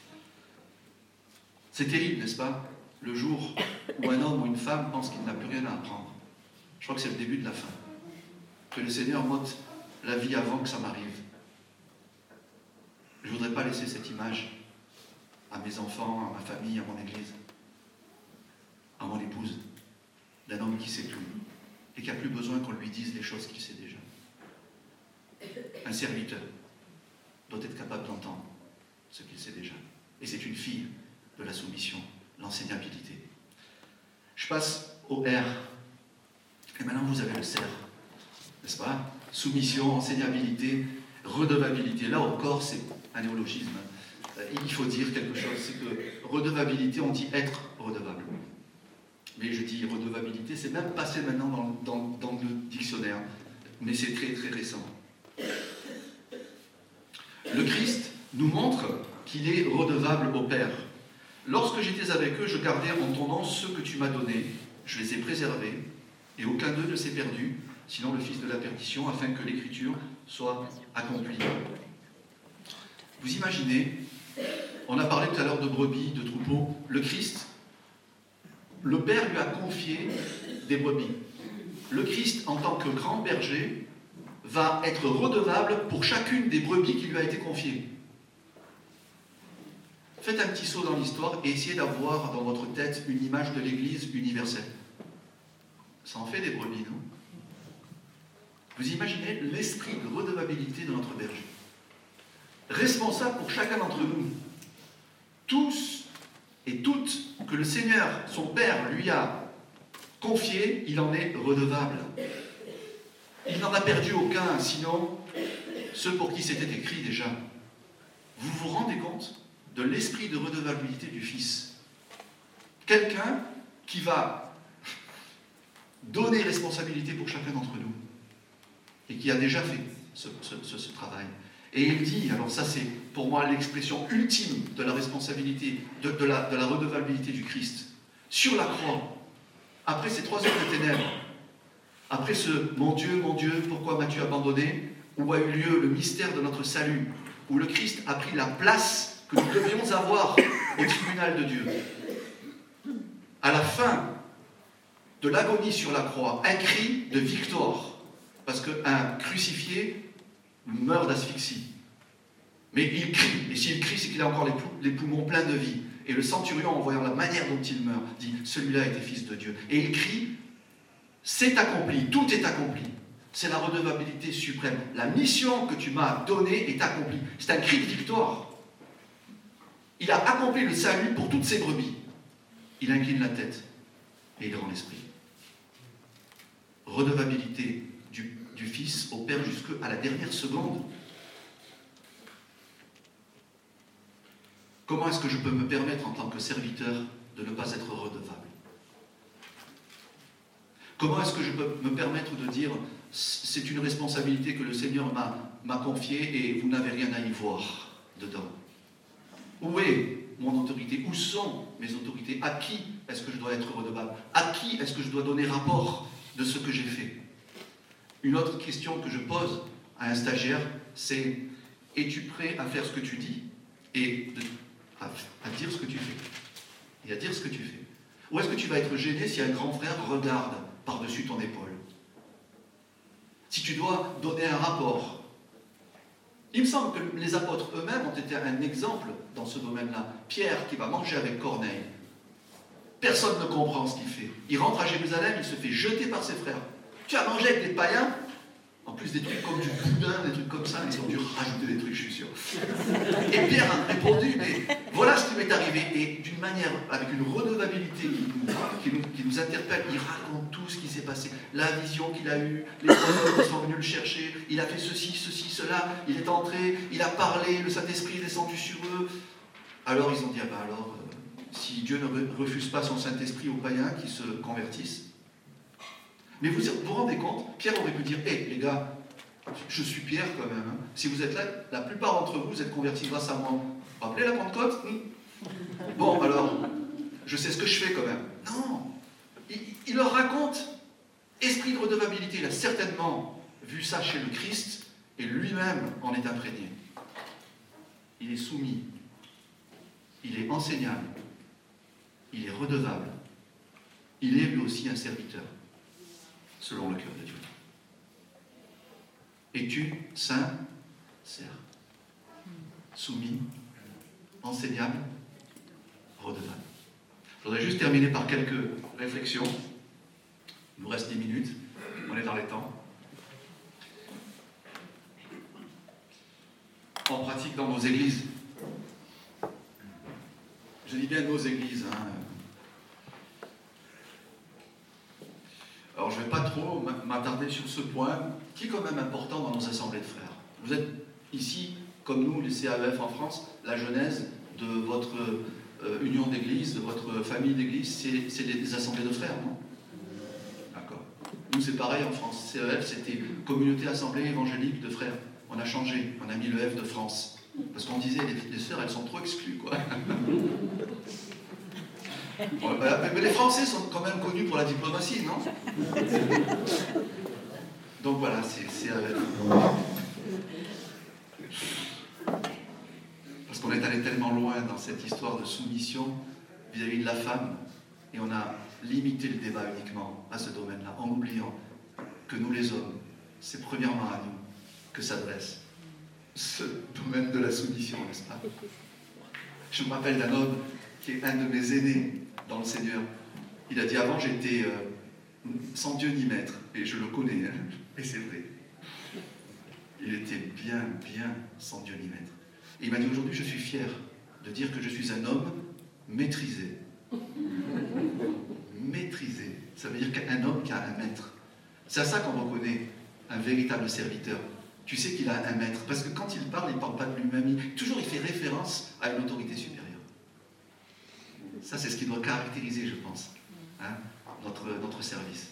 A: C'est terrible, n'est-ce pas? Le jour où un homme ou une femme pense qu'il n'a plus rien à apprendre. Je crois que c'est le début de la fin. Que le Seigneur m'ôte la vie avant que ça m'arrive. Je ne voudrais pas laisser cette image à mes enfants, à ma famille, à mon église, à mon épouse, d'un homme qui sait tout et qui n'a plus besoin qu'on lui dise les choses qu'il sait déjà. Un serviteur doit être capable d'entendre ce qu'il sait déjà. Et c'est une fille de la soumission, l'enseignabilité. Je passe au R. Et maintenant vous avez le CER, n'est-ce pas? Soumission, enseignabilité, redevabilité. Là encore, c'est un néologisme. Il faut dire quelque chose, c'est que redevabilité, on dit être redevable. Mais je dis redevabilité, c'est même passé maintenant dans le dictionnaire, mais c'est très très récent. Le Christ nous montre qu'il est redevable au Père. Lorsque j'étais avec eux, je gardais en ton nom ceux que tu m'as donnés, je les ai préservés, et aucun d'eux ne s'est perdu, sinon le fils de la perdition, afin que l'écriture soit accomplie. Vous imaginez, on a parlé tout à l'heure de brebis, de troupeaux. Le Christ, le Père lui a confié des brebis. Le Christ, en tant que grand berger, va être redevable pour chacune des brebis qui lui a été confiée. Faites un petit saut dans l'histoire et essayez d'avoir dans votre tête une image de l'Église universelle. Ça en fait des brebis, non? Vous imaginez l'esprit de redevabilité de notre berger. Responsable pour chacun d'entre nous. Tous et toutes que le Seigneur, son Père, lui a confiés, il en est redevable. Il n'en a perdu aucun, sinon ceux pour qui c'était écrit déjà. Vous vous rendez compte de l'esprit de redevabilité du Fils? Quelqu'un qui va donner responsabilité pour chacun d'entre nous et qui a déjà fait ce travail. Et il dit, alors ça c'est pour moi l'expression ultime de la responsabilité, de la redevabilité du Christ. Sur la croix, après ces 3 heures de ténèbres, après ce « Mon Dieu, pourquoi m'as-tu abandonné ?» où a eu lieu le mystère de notre salut, où le Christ a pris la place que nous devions avoir au tribunal de Dieu. À la fin de l'agonie sur la croix, un cri de victoire, parce qu'un crucifié meurt d'asphyxie. Mais il crie, et s'il crie, c'est qu'il a encore les poumons pleins de vie. Et le centurion, en voyant la manière dont il meurt, dit « Celui-là était fils de Dieu ». Et il crie « C'est accompli, tout est accompli ». C'est la redevabilité suprême. La mission que tu m'as donnée est accomplie. C'est un cri de victoire. Il a accompli le salut pour toutes ses brebis. Il incline la tête et il rend l'esprit. Redevabilité du Fils au Père jusqu'à la dernière seconde. Comment est-ce que je peux me permettre en tant que serviteur de ne pas être redevable? Comment est-ce que je peux me permettre de dire c'est une responsabilité que le Seigneur m'a confiée et vous n'avez rien à y voir dedans? Où est mon autorité? Où sont mes autorités? À qui est-ce que je dois être redevable? À qui est-ce que je dois donner rapport de ce que j'ai fait? Une autre question que je pose à un stagiaire, c'est: es-tu prêt à faire ce que tu dis et à dire ce que tu fais? Et à dire ce que tu fais. Ou est-ce que tu vas être gêné si un grand frère regarde par-dessus ton épaule? Si tu dois donner un rapport. Il me semble que les apôtres eux-mêmes ont été un exemple dans ce domaine-là. Pierre qui va manger avec Corneille. Personne ne comprend ce qu'il fait. Il rentre à Jérusalem, il se fait jeter par ses frères. Tu as mangé avec des païens? En plus des trucs comme du boudin, des trucs comme ça, ils ont dû rajouter des trucs, je suis sûr. Et Pierre a répondu, mais voilà ce qui m'est arrivé. Et d'une manière, avec une redevabilité qui nous interpelle, il raconte tout ce qui s'est passé. La vision qu'il a eue, les prophètes qui sont venus le chercher, il a fait ceci, cela, il est entré, il a parlé, le Saint-Esprit est descendu sur eux. Alors ils ont dit, si Dieu ne refuse pas son Saint-Esprit aux païens qui se convertissent. Mais vous vous rendez compte, Pierre aurait pu dire, les gars, je suis Pierre quand même. Hein. Si vous êtes là, la plupart d'entre vous êtes convertis grâce à moi. Vous vous rappelez la Pentecôte? Bon, alors, je sais ce que je fais quand même. Non. Il leur raconte, esprit de redevabilité. Il a certainement vu ça chez le Christ et lui-même en est imprégné. Il est soumis. Il est enseignable. Il est redevable. Il est lui aussi un serviteur, selon le cœur de Dieu. Es-tu sincère, soumis, enseignable, redevable? Je voudrais juste terminer par quelques réflexions. Il nous reste 10 minutes, on est dans les temps. En pratique dans nos églises. Je dis bien nos églises. Alors je ne vais pas trop m'attarder sur ce point, qui est quand même important dans nos assemblées de frères. Vous êtes ici, comme nous, les CAEF en France, la genèse de votre union d'église, de votre famille d'église, c'est des assemblées de frères, non? D'accord. Nous, c'est pareil en France. CAEF, c'était Communauté Assemblée Évangélique de Frères. On a changé, on a mis le F de France. Parce qu'on disait, les sœurs, elles sont trop exclues, quoi. Mais les Français sont quand même connus pour la diplomatie, non? Donc voilà, c'est parce qu'on est allé tellement loin dans cette histoire de soumission vis-à-vis de la femme, et on a limité le débat uniquement à ce domaine-là, en oubliant que nous les hommes, c'est premièrement à nous que s'adresse ce domaine de la soumission, n'est-ce pas? Je me rappelle d'un homme qui est un de mes aînés dans le Seigneur. Il a dit, avant j'étais sans Dieu ni maître, et je le connais, hein, et c'est vrai. Il était bien sans Dieu ni maître. Et il m'a dit, aujourd'hui je suis fier de dire que je suis un homme maîtrisé. Maîtrisé, ça veut dire qu'un homme qui a un maître. C'est à ça qu'on reconnaît un véritable serviteur. Tu sais qu'il a un maître, parce que quand il parle pas de lui-même, toujours il fait référence à une autorité supérieure. Ça, c'est ce qui doit caractériser, je pense, hein, notre service.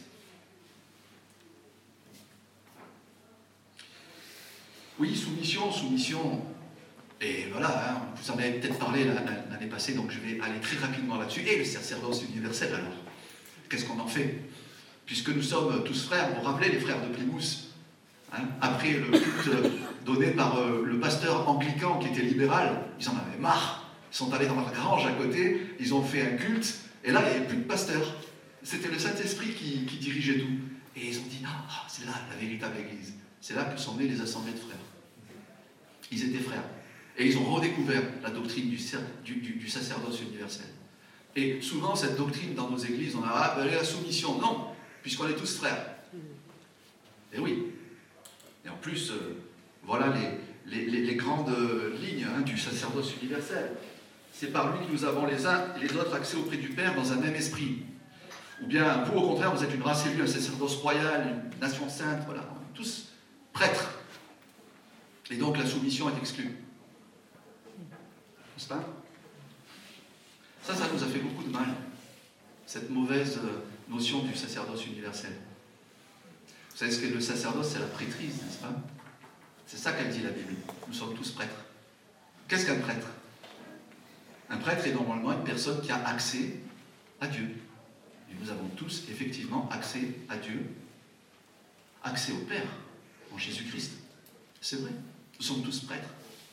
A: Oui, soumission. Et voilà, hein, vous en avez peut-être parlé l'année passée, donc je vais aller très rapidement là-dessus. Et le sacerdoce universel, alors, qu'est-ce qu'on en fait? Puisque nous sommes tous frères, vous vous rappelez les frères de Plymouth, hein, après le culte donné par le pasteur anglican qui était libéral, ils en avaient marre. Ils sont allés dans leur grange à côté, ils ont fait un culte, et là, il n'y avait plus de pasteur. C'était le Saint-Esprit qui dirigeait tout. Et ils ont dit, c'est là la véritable Église. C'est là que sont nées les assemblées de frères. Ils étaient frères. Et ils ont redécouvert la doctrine du sacerdoce universel. Et souvent, cette doctrine dans nos églises, on a la soumission. Non, puisqu'on est tous frères. Et oui. Et en plus, voilà les grandes lignes, hein, du sacerdoce universel. C'est par lui que nous avons les uns et les autres accès auprès du Père dans un même esprit. Ou bien, vous, au contraire, vous êtes une race élue, un sacerdoce royal, une nation sainte, voilà, tous prêtres. Et donc la soumission est exclue. N'est-ce pas? Ça nous a fait beaucoup de mal, cette mauvaise notion du sacerdoce universel. Vous savez ce qu'est le sacerdoce? C'est la prêtrise, n'est-ce pas? C'est ça qu'elle dit la Bible. Nous sommes tous prêtres. Qu'est-ce qu'un prêtre? Un prêtre est normalement une personne qui a accès à Dieu. Et nous avons tous, effectivement, accès à Dieu, accès au Père, en Jésus-Christ. C'est vrai. Nous sommes tous prêtres.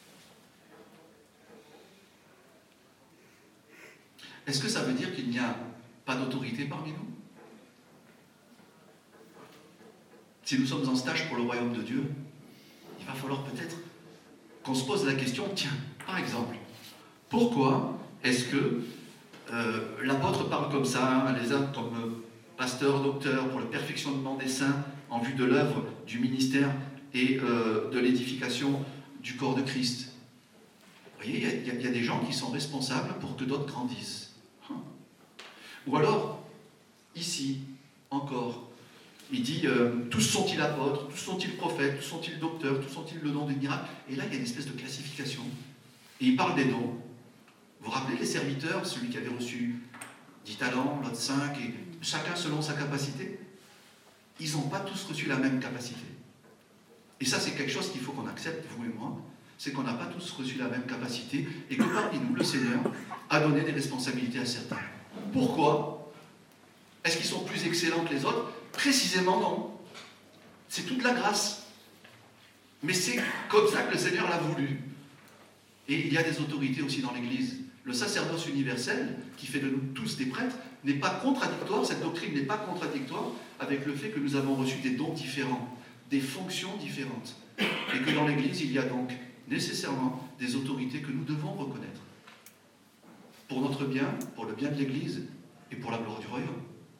A: Est-ce que ça veut dire qu'il n'y a pas d'autorité parmi nous? Si nous sommes en stage pour le royaume de Dieu, il va falloir peut-être qu'on se pose la question, tiens, par exemple, pourquoi est-ce que l'apôtre parle comme ça, les uns comme pasteur, docteur, pour le perfectionnement des saints, en vue de l'œuvre du ministère et de l'édification du corps de Christ? Vous voyez, il y a des gens qui sont responsables pour que d'autres grandissent. Ou alors, ici, encore, il dit, tous sont-ils apôtres, tous sont-ils prophètes, tous sont-ils docteurs, tous sont-ils le don des miracles. Et là, il y a une espèce de classification. Et il parle des dons. Vous vous rappelez les serviteurs, celui qui avait reçu 10 talents, l'autre 5, et chacun selon sa capacité? Ils n'ont pas tous reçu la même capacité. Et ça, c'est quelque chose qu'il faut qu'on accepte, vous et moi, c'est qu'on n'a pas tous reçu la même capacité, et que parmi nous, le Seigneur a donné des responsabilités à certains. Pourquoi? Est-ce qu'ils sont plus excellents que les autres? Précisément non. C'est toute la grâce. Mais c'est comme ça que le Seigneur l'a voulu. Et il y a des autorités aussi dans l'Église. Le sacerdoce universel, qui fait de nous tous des prêtres, n'est pas contradictoire, cette doctrine n'est pas contradictoire avec le fait que nous avons reçu des dons différents, des fonctions différentes. Et que dans l'Église, il y a donc nécessairement des autorités que nous devons reconnaître. Pour notre bien, pour le bien de l'Église et pour la gloire du royaume.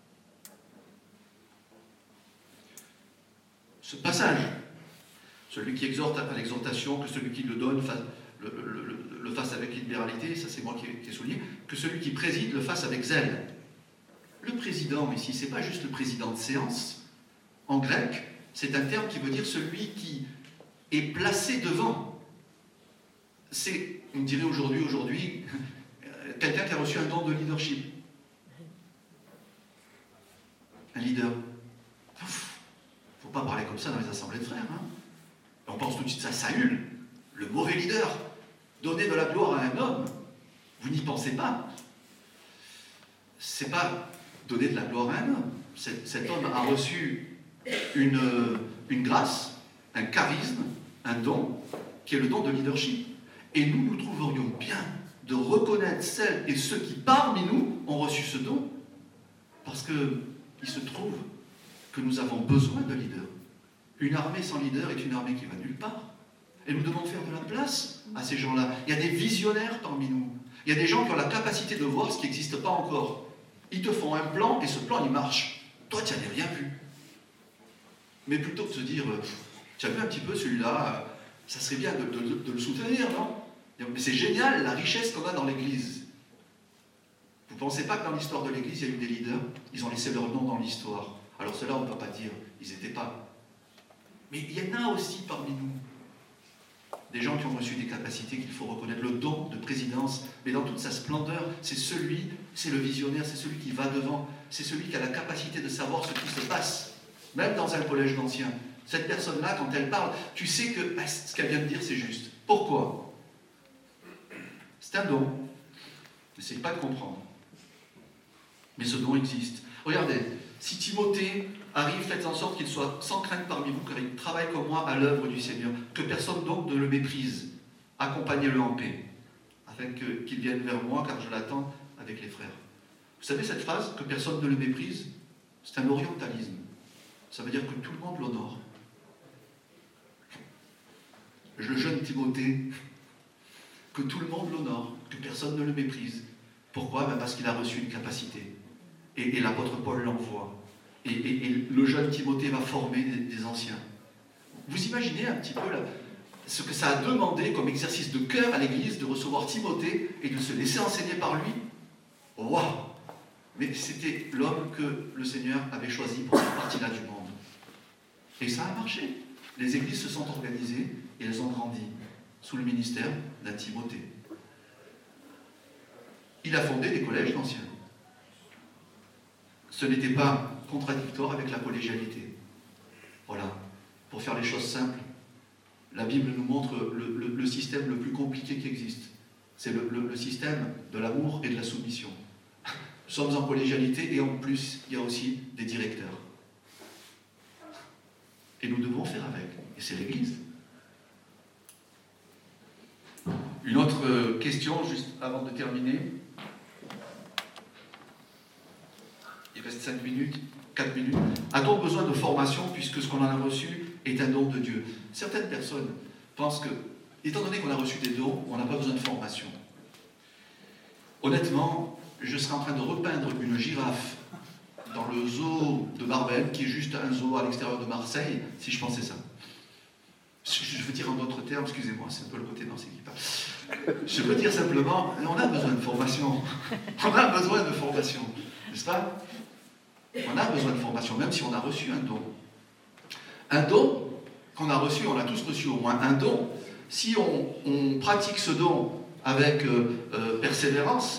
A: Ce passage, celui qui exhorte à l'exhortation, que celui qui le donne le fasse avec libéralité, ça c'est moi qui ai souligné, que celui qui préside le fasse avec zèle. Le président ici, c'est pas juste le président de séance. En grec, c'est un terme qui veut dire celui qui est placé devant. C'est, on dirait aujourd'hui, quelqu'un qui a reçu un don de leadership. Un leader. Faut pas parler comme ça dans les assemblées de frères. Hein. On pense tout de suite à Saül, le mauvais leader. Donner de la gloire à un homme, vous n'y pensez pas. C'est pas donner de la gloire à un homme. Cet homme a reçu une grâce, un charisme, un don, qui est le don de leadership. Et nous trouverions bien de reconnaître celles et ceux qui, parmi nous, ont reçu ce don, parce qu'il se trouve que nous avons besoin de leaders. Une armée sans leader est une armée qui va nulle part. Et nous devons faire de la place à ces gens-là. Il y a des visionnaires parmi nous. Il y a des gens qui ont la capacité de voir ce qui n'existe pas encore. Ils te font un plan et ce plan, il marche. Toi, tu n'avais rien vu. Mais plutôt que de se dire, tu as vu un petit peu celui-là, ça serait bien de le soutenir, non? Mais c'est génial, la richesse qu'on a dans l'Église. Vous ne pensez pas que dans l'histoire de l'Église, il y a eu des leaders? Ils ont laissé leur nom dans l'histoire. Alors cela, on ne peut pas dire, ils n'étaient pas. Mais il y en a aussi parmi nous. Des gens qui ont reçu des capacités qu'il faut reconnaître. Le don de présidence, mais dans toute sa splendeur, c'est le visionnaire, c'est celui qui va devant, c'est celui qui a la capacité de savoir ce qui se passe, même dans un collège d'anciens. Cette personne-là, quand elle parle, tu sais que ce qu'elle vient de dire, c'est juste. Pourquoi? C'est un don. N'essayez pas de comprendre. Mais ce don existe. Regardez, si Timothée arrive, faites en sorte qu'il soit sans crainte parmi vous, car il travaille comme moi à l'œuvre du Seigneur. Que personne donc ne le méprise. Accompagnez-le en paix, afin qu'il vienne vers moi, car je l'attends avec les frères. Vous savez cette phrase, que personne ne le méprise? C'est un orientalisme. Ça veut dire que tout le monde l'honore. Le jeune Timothée, que tout le monde l'honore, que personne ne le méprise. Pourquoi? Parce qu'il a reçu une capacité. Et l'apôtre Paul l'envoie. Et le jeune Timothée va former des anciens. Vous imaginez un petit peu là, ce que ça a demandé comme exercice de cœur à l'Église de recevoir Timothée et de se laisser enseigner par lui? Waouh! Mais c'était l'homme que le Seigneur avait choisi pour cette partie-là du monde. Et ça a marché. Les églises se sont organisées et elles ont grandi sous le ministère d'un Timothée. Il a fondé des collèges d'anciens. Ce n'était pas contradictoire avec la collégialité. Voilà, pour faire les choses simples, la Bible nous montre le système le plus compliqué qui existe. C'est le système de l'amour et de la soumission. Nous sommes en collégialité et en plus, il y a aussi des directeurs. Et nous devons faire avec. Et c'est l'Église. Une autre question, juste avant de terminer. Il reste 5 minutes, 4 minutes. A-t-on besoin de formation puisque ce qu'on a reçu est un don de Dieu? Certaines personnes pensent que, étant donné qu'on a reçu des dons, on n'a pas besoin de formation. Honnêtement, je serais en train de repeindre une girafe dans le zoo de Barbel, qui est juste un zoo à l'extérieur de Marseille, si je pensais ça. Je veux dire en d'autres termes, excusez-moi, c'est un peu le côté dans qui parle. Je veux dire simplement, on a besoin de formation. On a besoin de formation, n'est-ce pas? On a besoin de formation, même si on a reçu un don. Un don qu'on a reçu, on a tous reçu au moins un don. Si on pratique ce don avec persévérance,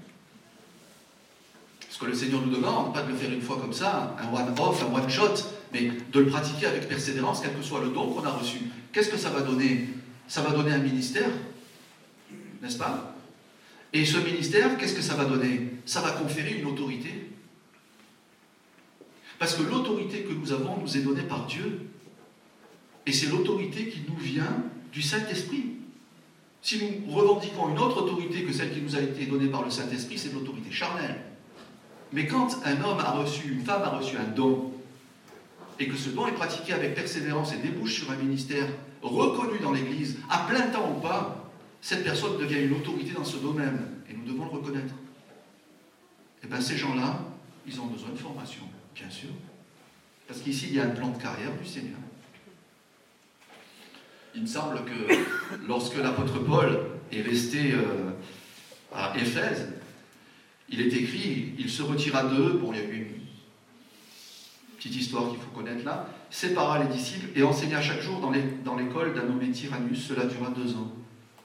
A: ce que le Seigneur nous demande, pas de le faire une fois comme ça, un one-off, un one-shot, mais de le pratiquer avec persévérance, quel que soit le don qu'on a reçu. Qu'est-ce que ça va donner? Ça va donner un ministère, n'est-ce pas? Et ce ministère, qu'est-ce que ça va donner? Ça va conférer une autorité. Parce que l'autorité que nous avons nous est donnée par Dieu. Et c'est l'autorité qui nous vient du Saint-Esprit. Si nous revendiquons une autre autorité que celle qui nous a été donnée par le Saint-Esprit, c'est l'autorité charnelle. Mais quand un homme a reçu, une femme a reçu un don, et que ce don est pratiqué avec persévérance et débouche sur un ministère reconnu dans l'Église, à plein temps ou pas, cette personne devient une autorité dans ce domaine, et nous devons le reconnaître. Et bien ces gens-là, ils ont besoin de formation, bien sûr. Parce qu'ici, il y a un plan de carrière du Seigneur. Il me semble que lorsque l'apôtre Paul est resté à Éphèse, il est écrit, il se retira d'eux, bon, il y a eu une petite histoire qu'il faut connaître là, sépara les disciples et enseigna chaque jour dans l'école d'un nommé Tyrannus. Cela dura 2 ans.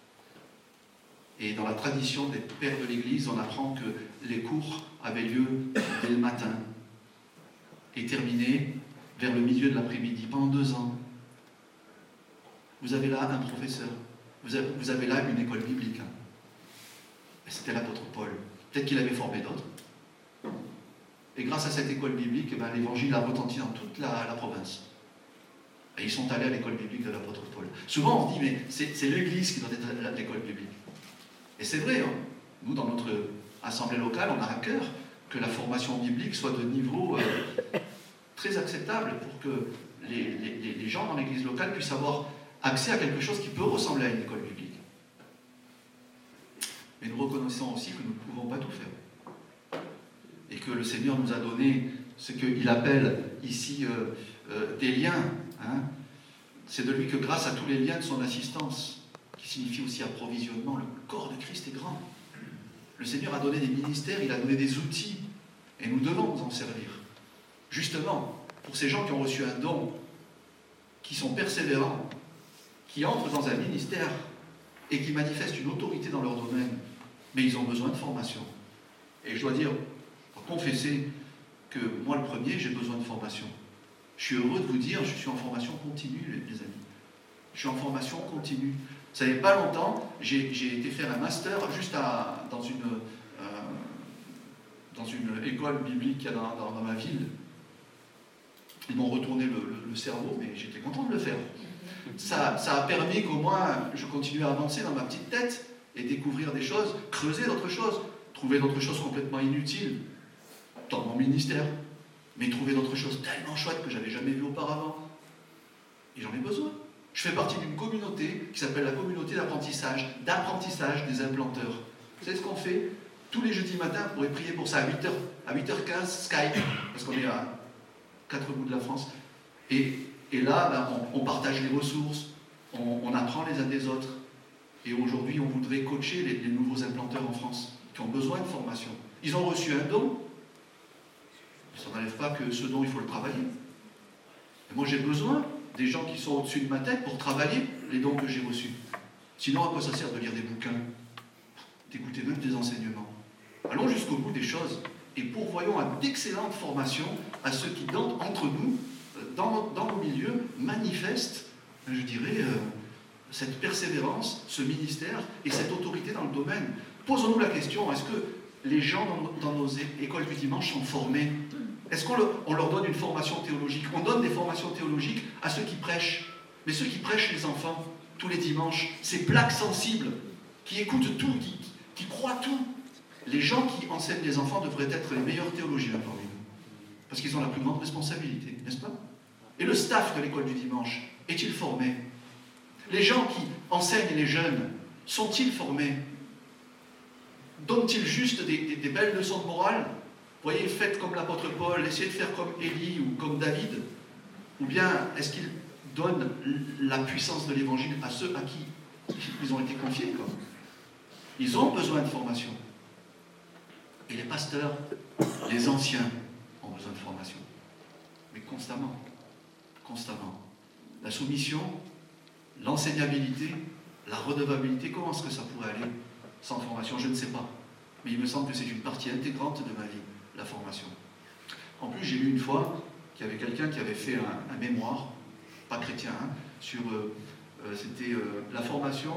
A: Et dans la tradition des pères de l'Église, on apprend que les cours avaient lieu dès le matin et terminaient vers le milieu de l'après-midi, pendant 2 ans. Vous avez là un professeur, vous avez là une école biblique. Et c'était l'apôtre Paul. Peut-être qu'il avait formé d'autres. Et grâce à cette école biblique, l'évangile a retenti dans toute la province. Et ils sont allés à l'école biblique de l'apôtre Paul. Souvent on se dit, mais c'est l'Église qui doit être l'école biblique. Et c'est vrai, hein. Nous, dans notre assemblée locale, on a à cœur que la formation biblique soit de niveau très acceptable pour que les gens dans l'Église locale puissent avoir accès à quelque chose qui peut ressembler à une école biblique. Mais nous reconnaissons aussi que nous ne pouvons pas tout faire. Et que le Seigneur nous a donné ce qu'il appelle ici des liens. Hein. C'est de lui que grâce à tous les liens de son assistance, qui signifie aussi approvisionnement, le corps de Christ est grand. Le Seigneur a donné des ministères, il a donné des outils, et nous devons nous en servir. Justement, pour ces gens qui ont reçu un don, qui sont persévérants, qui entrent dans un ministère et qui manifestent une autorité dans leur domaine, mais ils ont besoin de formation. Et je dois dire, confesser que moi le premier, j'ai besoin de formation. Je suis heureux de vous dire, je suis en formation continue, les amis. Je suis en formation continue. Vous savez, pas longtemps, j'ai été faire un master juste dans une école biblique qu'il y a dans ma ville. Ils m'ont retourné le cerveau, mais j'étais content de le faire. Ça a permis qu'au moins je continue à avancer dans ma petite tête et découvrir des choses, creuser d'autres choses, trouver d'autres choses complètement inutiles dans mon ministère, mais trouver d'autres choses tellement chouettes que je n'avais jamais vues auparavant. Et j'en ai besoin. Je fais partie d'une communauté qui s'appelle la communauté d'apprentissage des implanteurs. Vous savez ce qu'on fait? Tous les jeudis matins, vous pourrez prier pour ça à 8h15, Skype, parce qu'on est à 4 bouts de la France. Et là, on partage les ressources, on apprend les uns des autres. Et aujourd'hui, on voudrait coacher les nouveaux implanteurs en France, qui ont besoin de formation. Ils ont reçu un don, ça n'enlève pas que ce don, il faut le travailler. Et moi, j'ai besoin des gens qui sont au-dessus de ma tête pour travailler les dons que j'ai reçus. Sinon, à quoi ça sert de lire des bouquins, d'écouter même des enseignements? Allons jusqu'au bout des choses et pourvoyons à d'excellentes formations à ceux qui, entre nous, dans nos milieux, manifestent, je dirais, cette persévérance, ce ministère et cette autorité dans le domaine. Posons-nous la question, est-ce que les gens dans nos écoles du dimanche sont formés? Est-ce qu'on leur donne une formation théologique? On donne des formations théologiques à ceux qui prêchent. Mais ceux qui prêchent les enfants, tous les dimanches, ces plaques sensibles, qui écoutent tout, qui croient tout. Les gens qui enseignent les enfants devraient être les meilleurs théologiens parmi nous. Parce qu'ils ont la plus grande responsabilité, n'est-ce pas? Et le staff de l'école du dimanche, est-il formé? Les gens qui enseignent les jeunes, sont-ils formés? Donnent-ils juste des belles leçons de morale? Vous voyez, faites comme l'apôtre Paul, essayez de faire comme Élie ou comme David. Ou bien, est-ce qu'ils donnent la puissance de l'évangile à ceux à qui ils ont été confiés, quoi? Ils ont besoin de formation. Et les pasteurs, les anciens, ont besoin de formation. Mais constamment. Constamment. La soumission, l'enseignabilité, la redevabilité, comment est-ce que ça pourrait aller sans formation? Je ne sais pas. Mais il me semble que c'est une partie intégrante de ma vie, la formation. En plus, j'ai lu une fois qu'il y avait quelqu'un qui avait fait un mémoire, pas chrétien, hein, sur c'était la formation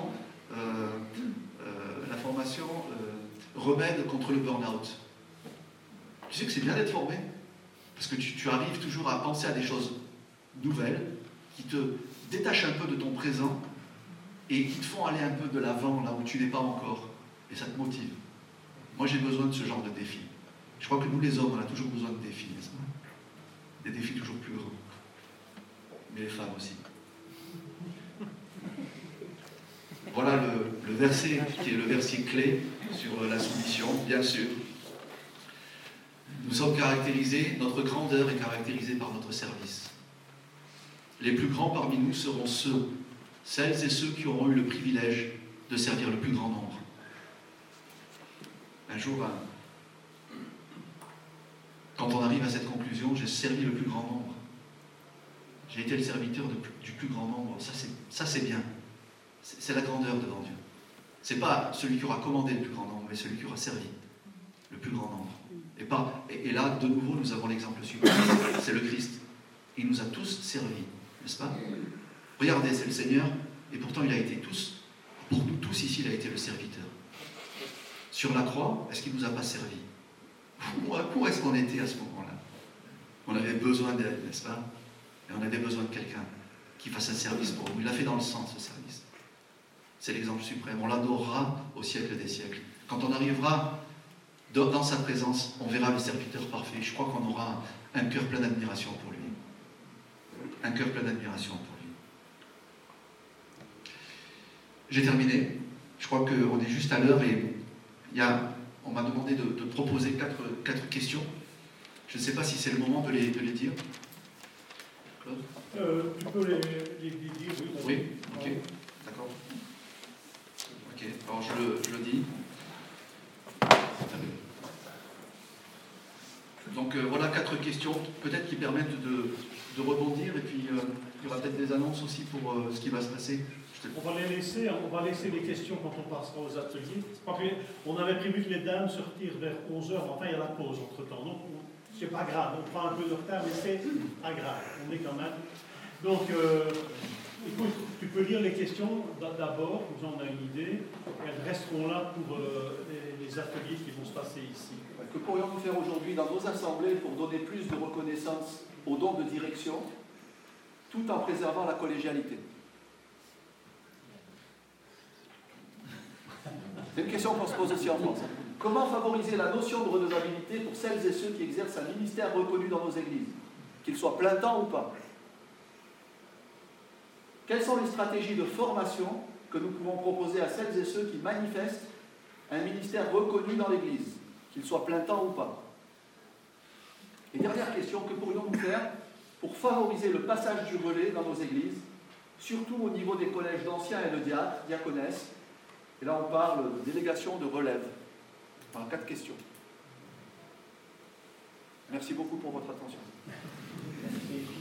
A: remède contre le burn-out. Tu sais que c'est bien d'être formé, parce que tu arrives toujours à penser à des choses nouvelles, qui te détachent un peu de ton présent, et qui te font aller un peu de l'avant, là où tu n'es pas encore, et ça te motive. Moi, j'ai besoin de ce genre de défi. Je crois que nous, les hommes, on a toujours besoin de défis, n'est-ce pas? Des défis toujours plus grands. Mais les femmes aussi. Voilà le verset qui est le verset clé sur la soumission, bien sûr. Nous sommes caractérisés, notre grandeur est caractérisée par notre service. Les plus grands parmi nous seront celles et ceux qui auront eu le privilège de servir le plus grand nombre. Un jour, quand on arrive à cette conclusion, j'ai servi le plus grand nombre. J'ai été le serviteur du plus grand nombre. Ça c'est bien. C'est la grandeur devant Dieu. Ce n'est pas celui qui aura commandé le plus grand nombre, mais celui qui aura servi le plus grand nombre. Et là, de nouveau, nous avons l'exemple suivant. C'est le Christ. Il nous a tous servis, n'est-ce pas? Regardez, c'est le Seigneur, et pourtant il a été pour nous tous ici, il a été le serviteur. Sur la croix, est-ce qu'il ne nous a pas servi? Où est-ce qu'on était à ce moment-là? On avait besoin d'aide, n'est-ce pas? Et on avait besoin de quelqu'un qui fasse un service pour nous. Il a fait dans le sang, ce service. C'est l'exemple suprême. On l'adorera au siècle des siècles. Quand on arrivera dans sa présence, on verra le serviteur parfait. Je crois qu'on aura un cœur plein d'admiration pour lui. Un cœur plein d'admiration pour lui. J'ai terminé. Je crois qu'on est juste à l'heure et on m'a demandé de proposer quatre questions. Je ne sais pas si c'est le moment de les dire. Claude ?
C: Tu peux les dire, oui.
A: Oui, ok, d'accord. Ok, alors je le dis. Donc voilà 4 questions, peut-être qui permettent de rebondir, et puis il y aura peut-être des annonces aussi pour ce qui va se passer.
C: On va laisser les questions quand on passera aux ateliers. On avait prévu que les dames se retirent vers 11h, mais enfin il y a la pause entre-temps. Donc c'est pas grave, on prend un peu de retard, mais c'est pas grave, on est quand même. Donc écoute, tu peux lire les questions d'abord, comme ça on a une idée, et elles resteront là pour les ateliers qui vont se passer ici.
A: Que pourrions-nous faire aujourd'hui dans nos assemblées pour donner plus de reconnaissance aux dons de direction, tout en préservant la collégialité? C'est une question qu'on se pose aussi en France. Comment favoriser la notion de redevabilité pour celles et ceux qui exercent un ministère reconnu dans nos églises, qu'ils soient plein temps ou pas? Quelles sont les stratégies de formation que nous pouvons proposer à celles et ceux qui manifestent un ministère reconnu dans l'Église, qu'ils soient plein temps ou pas? Et dernière question, que pourrions-nous faire pour favoriser le passage du relais dans nos églises, surtout au niveau des collèges d'anciens et de diaconesses? Et là, on parle de délégation de relève. Voilà 4 questions. Merci beaucoup pour votre attention.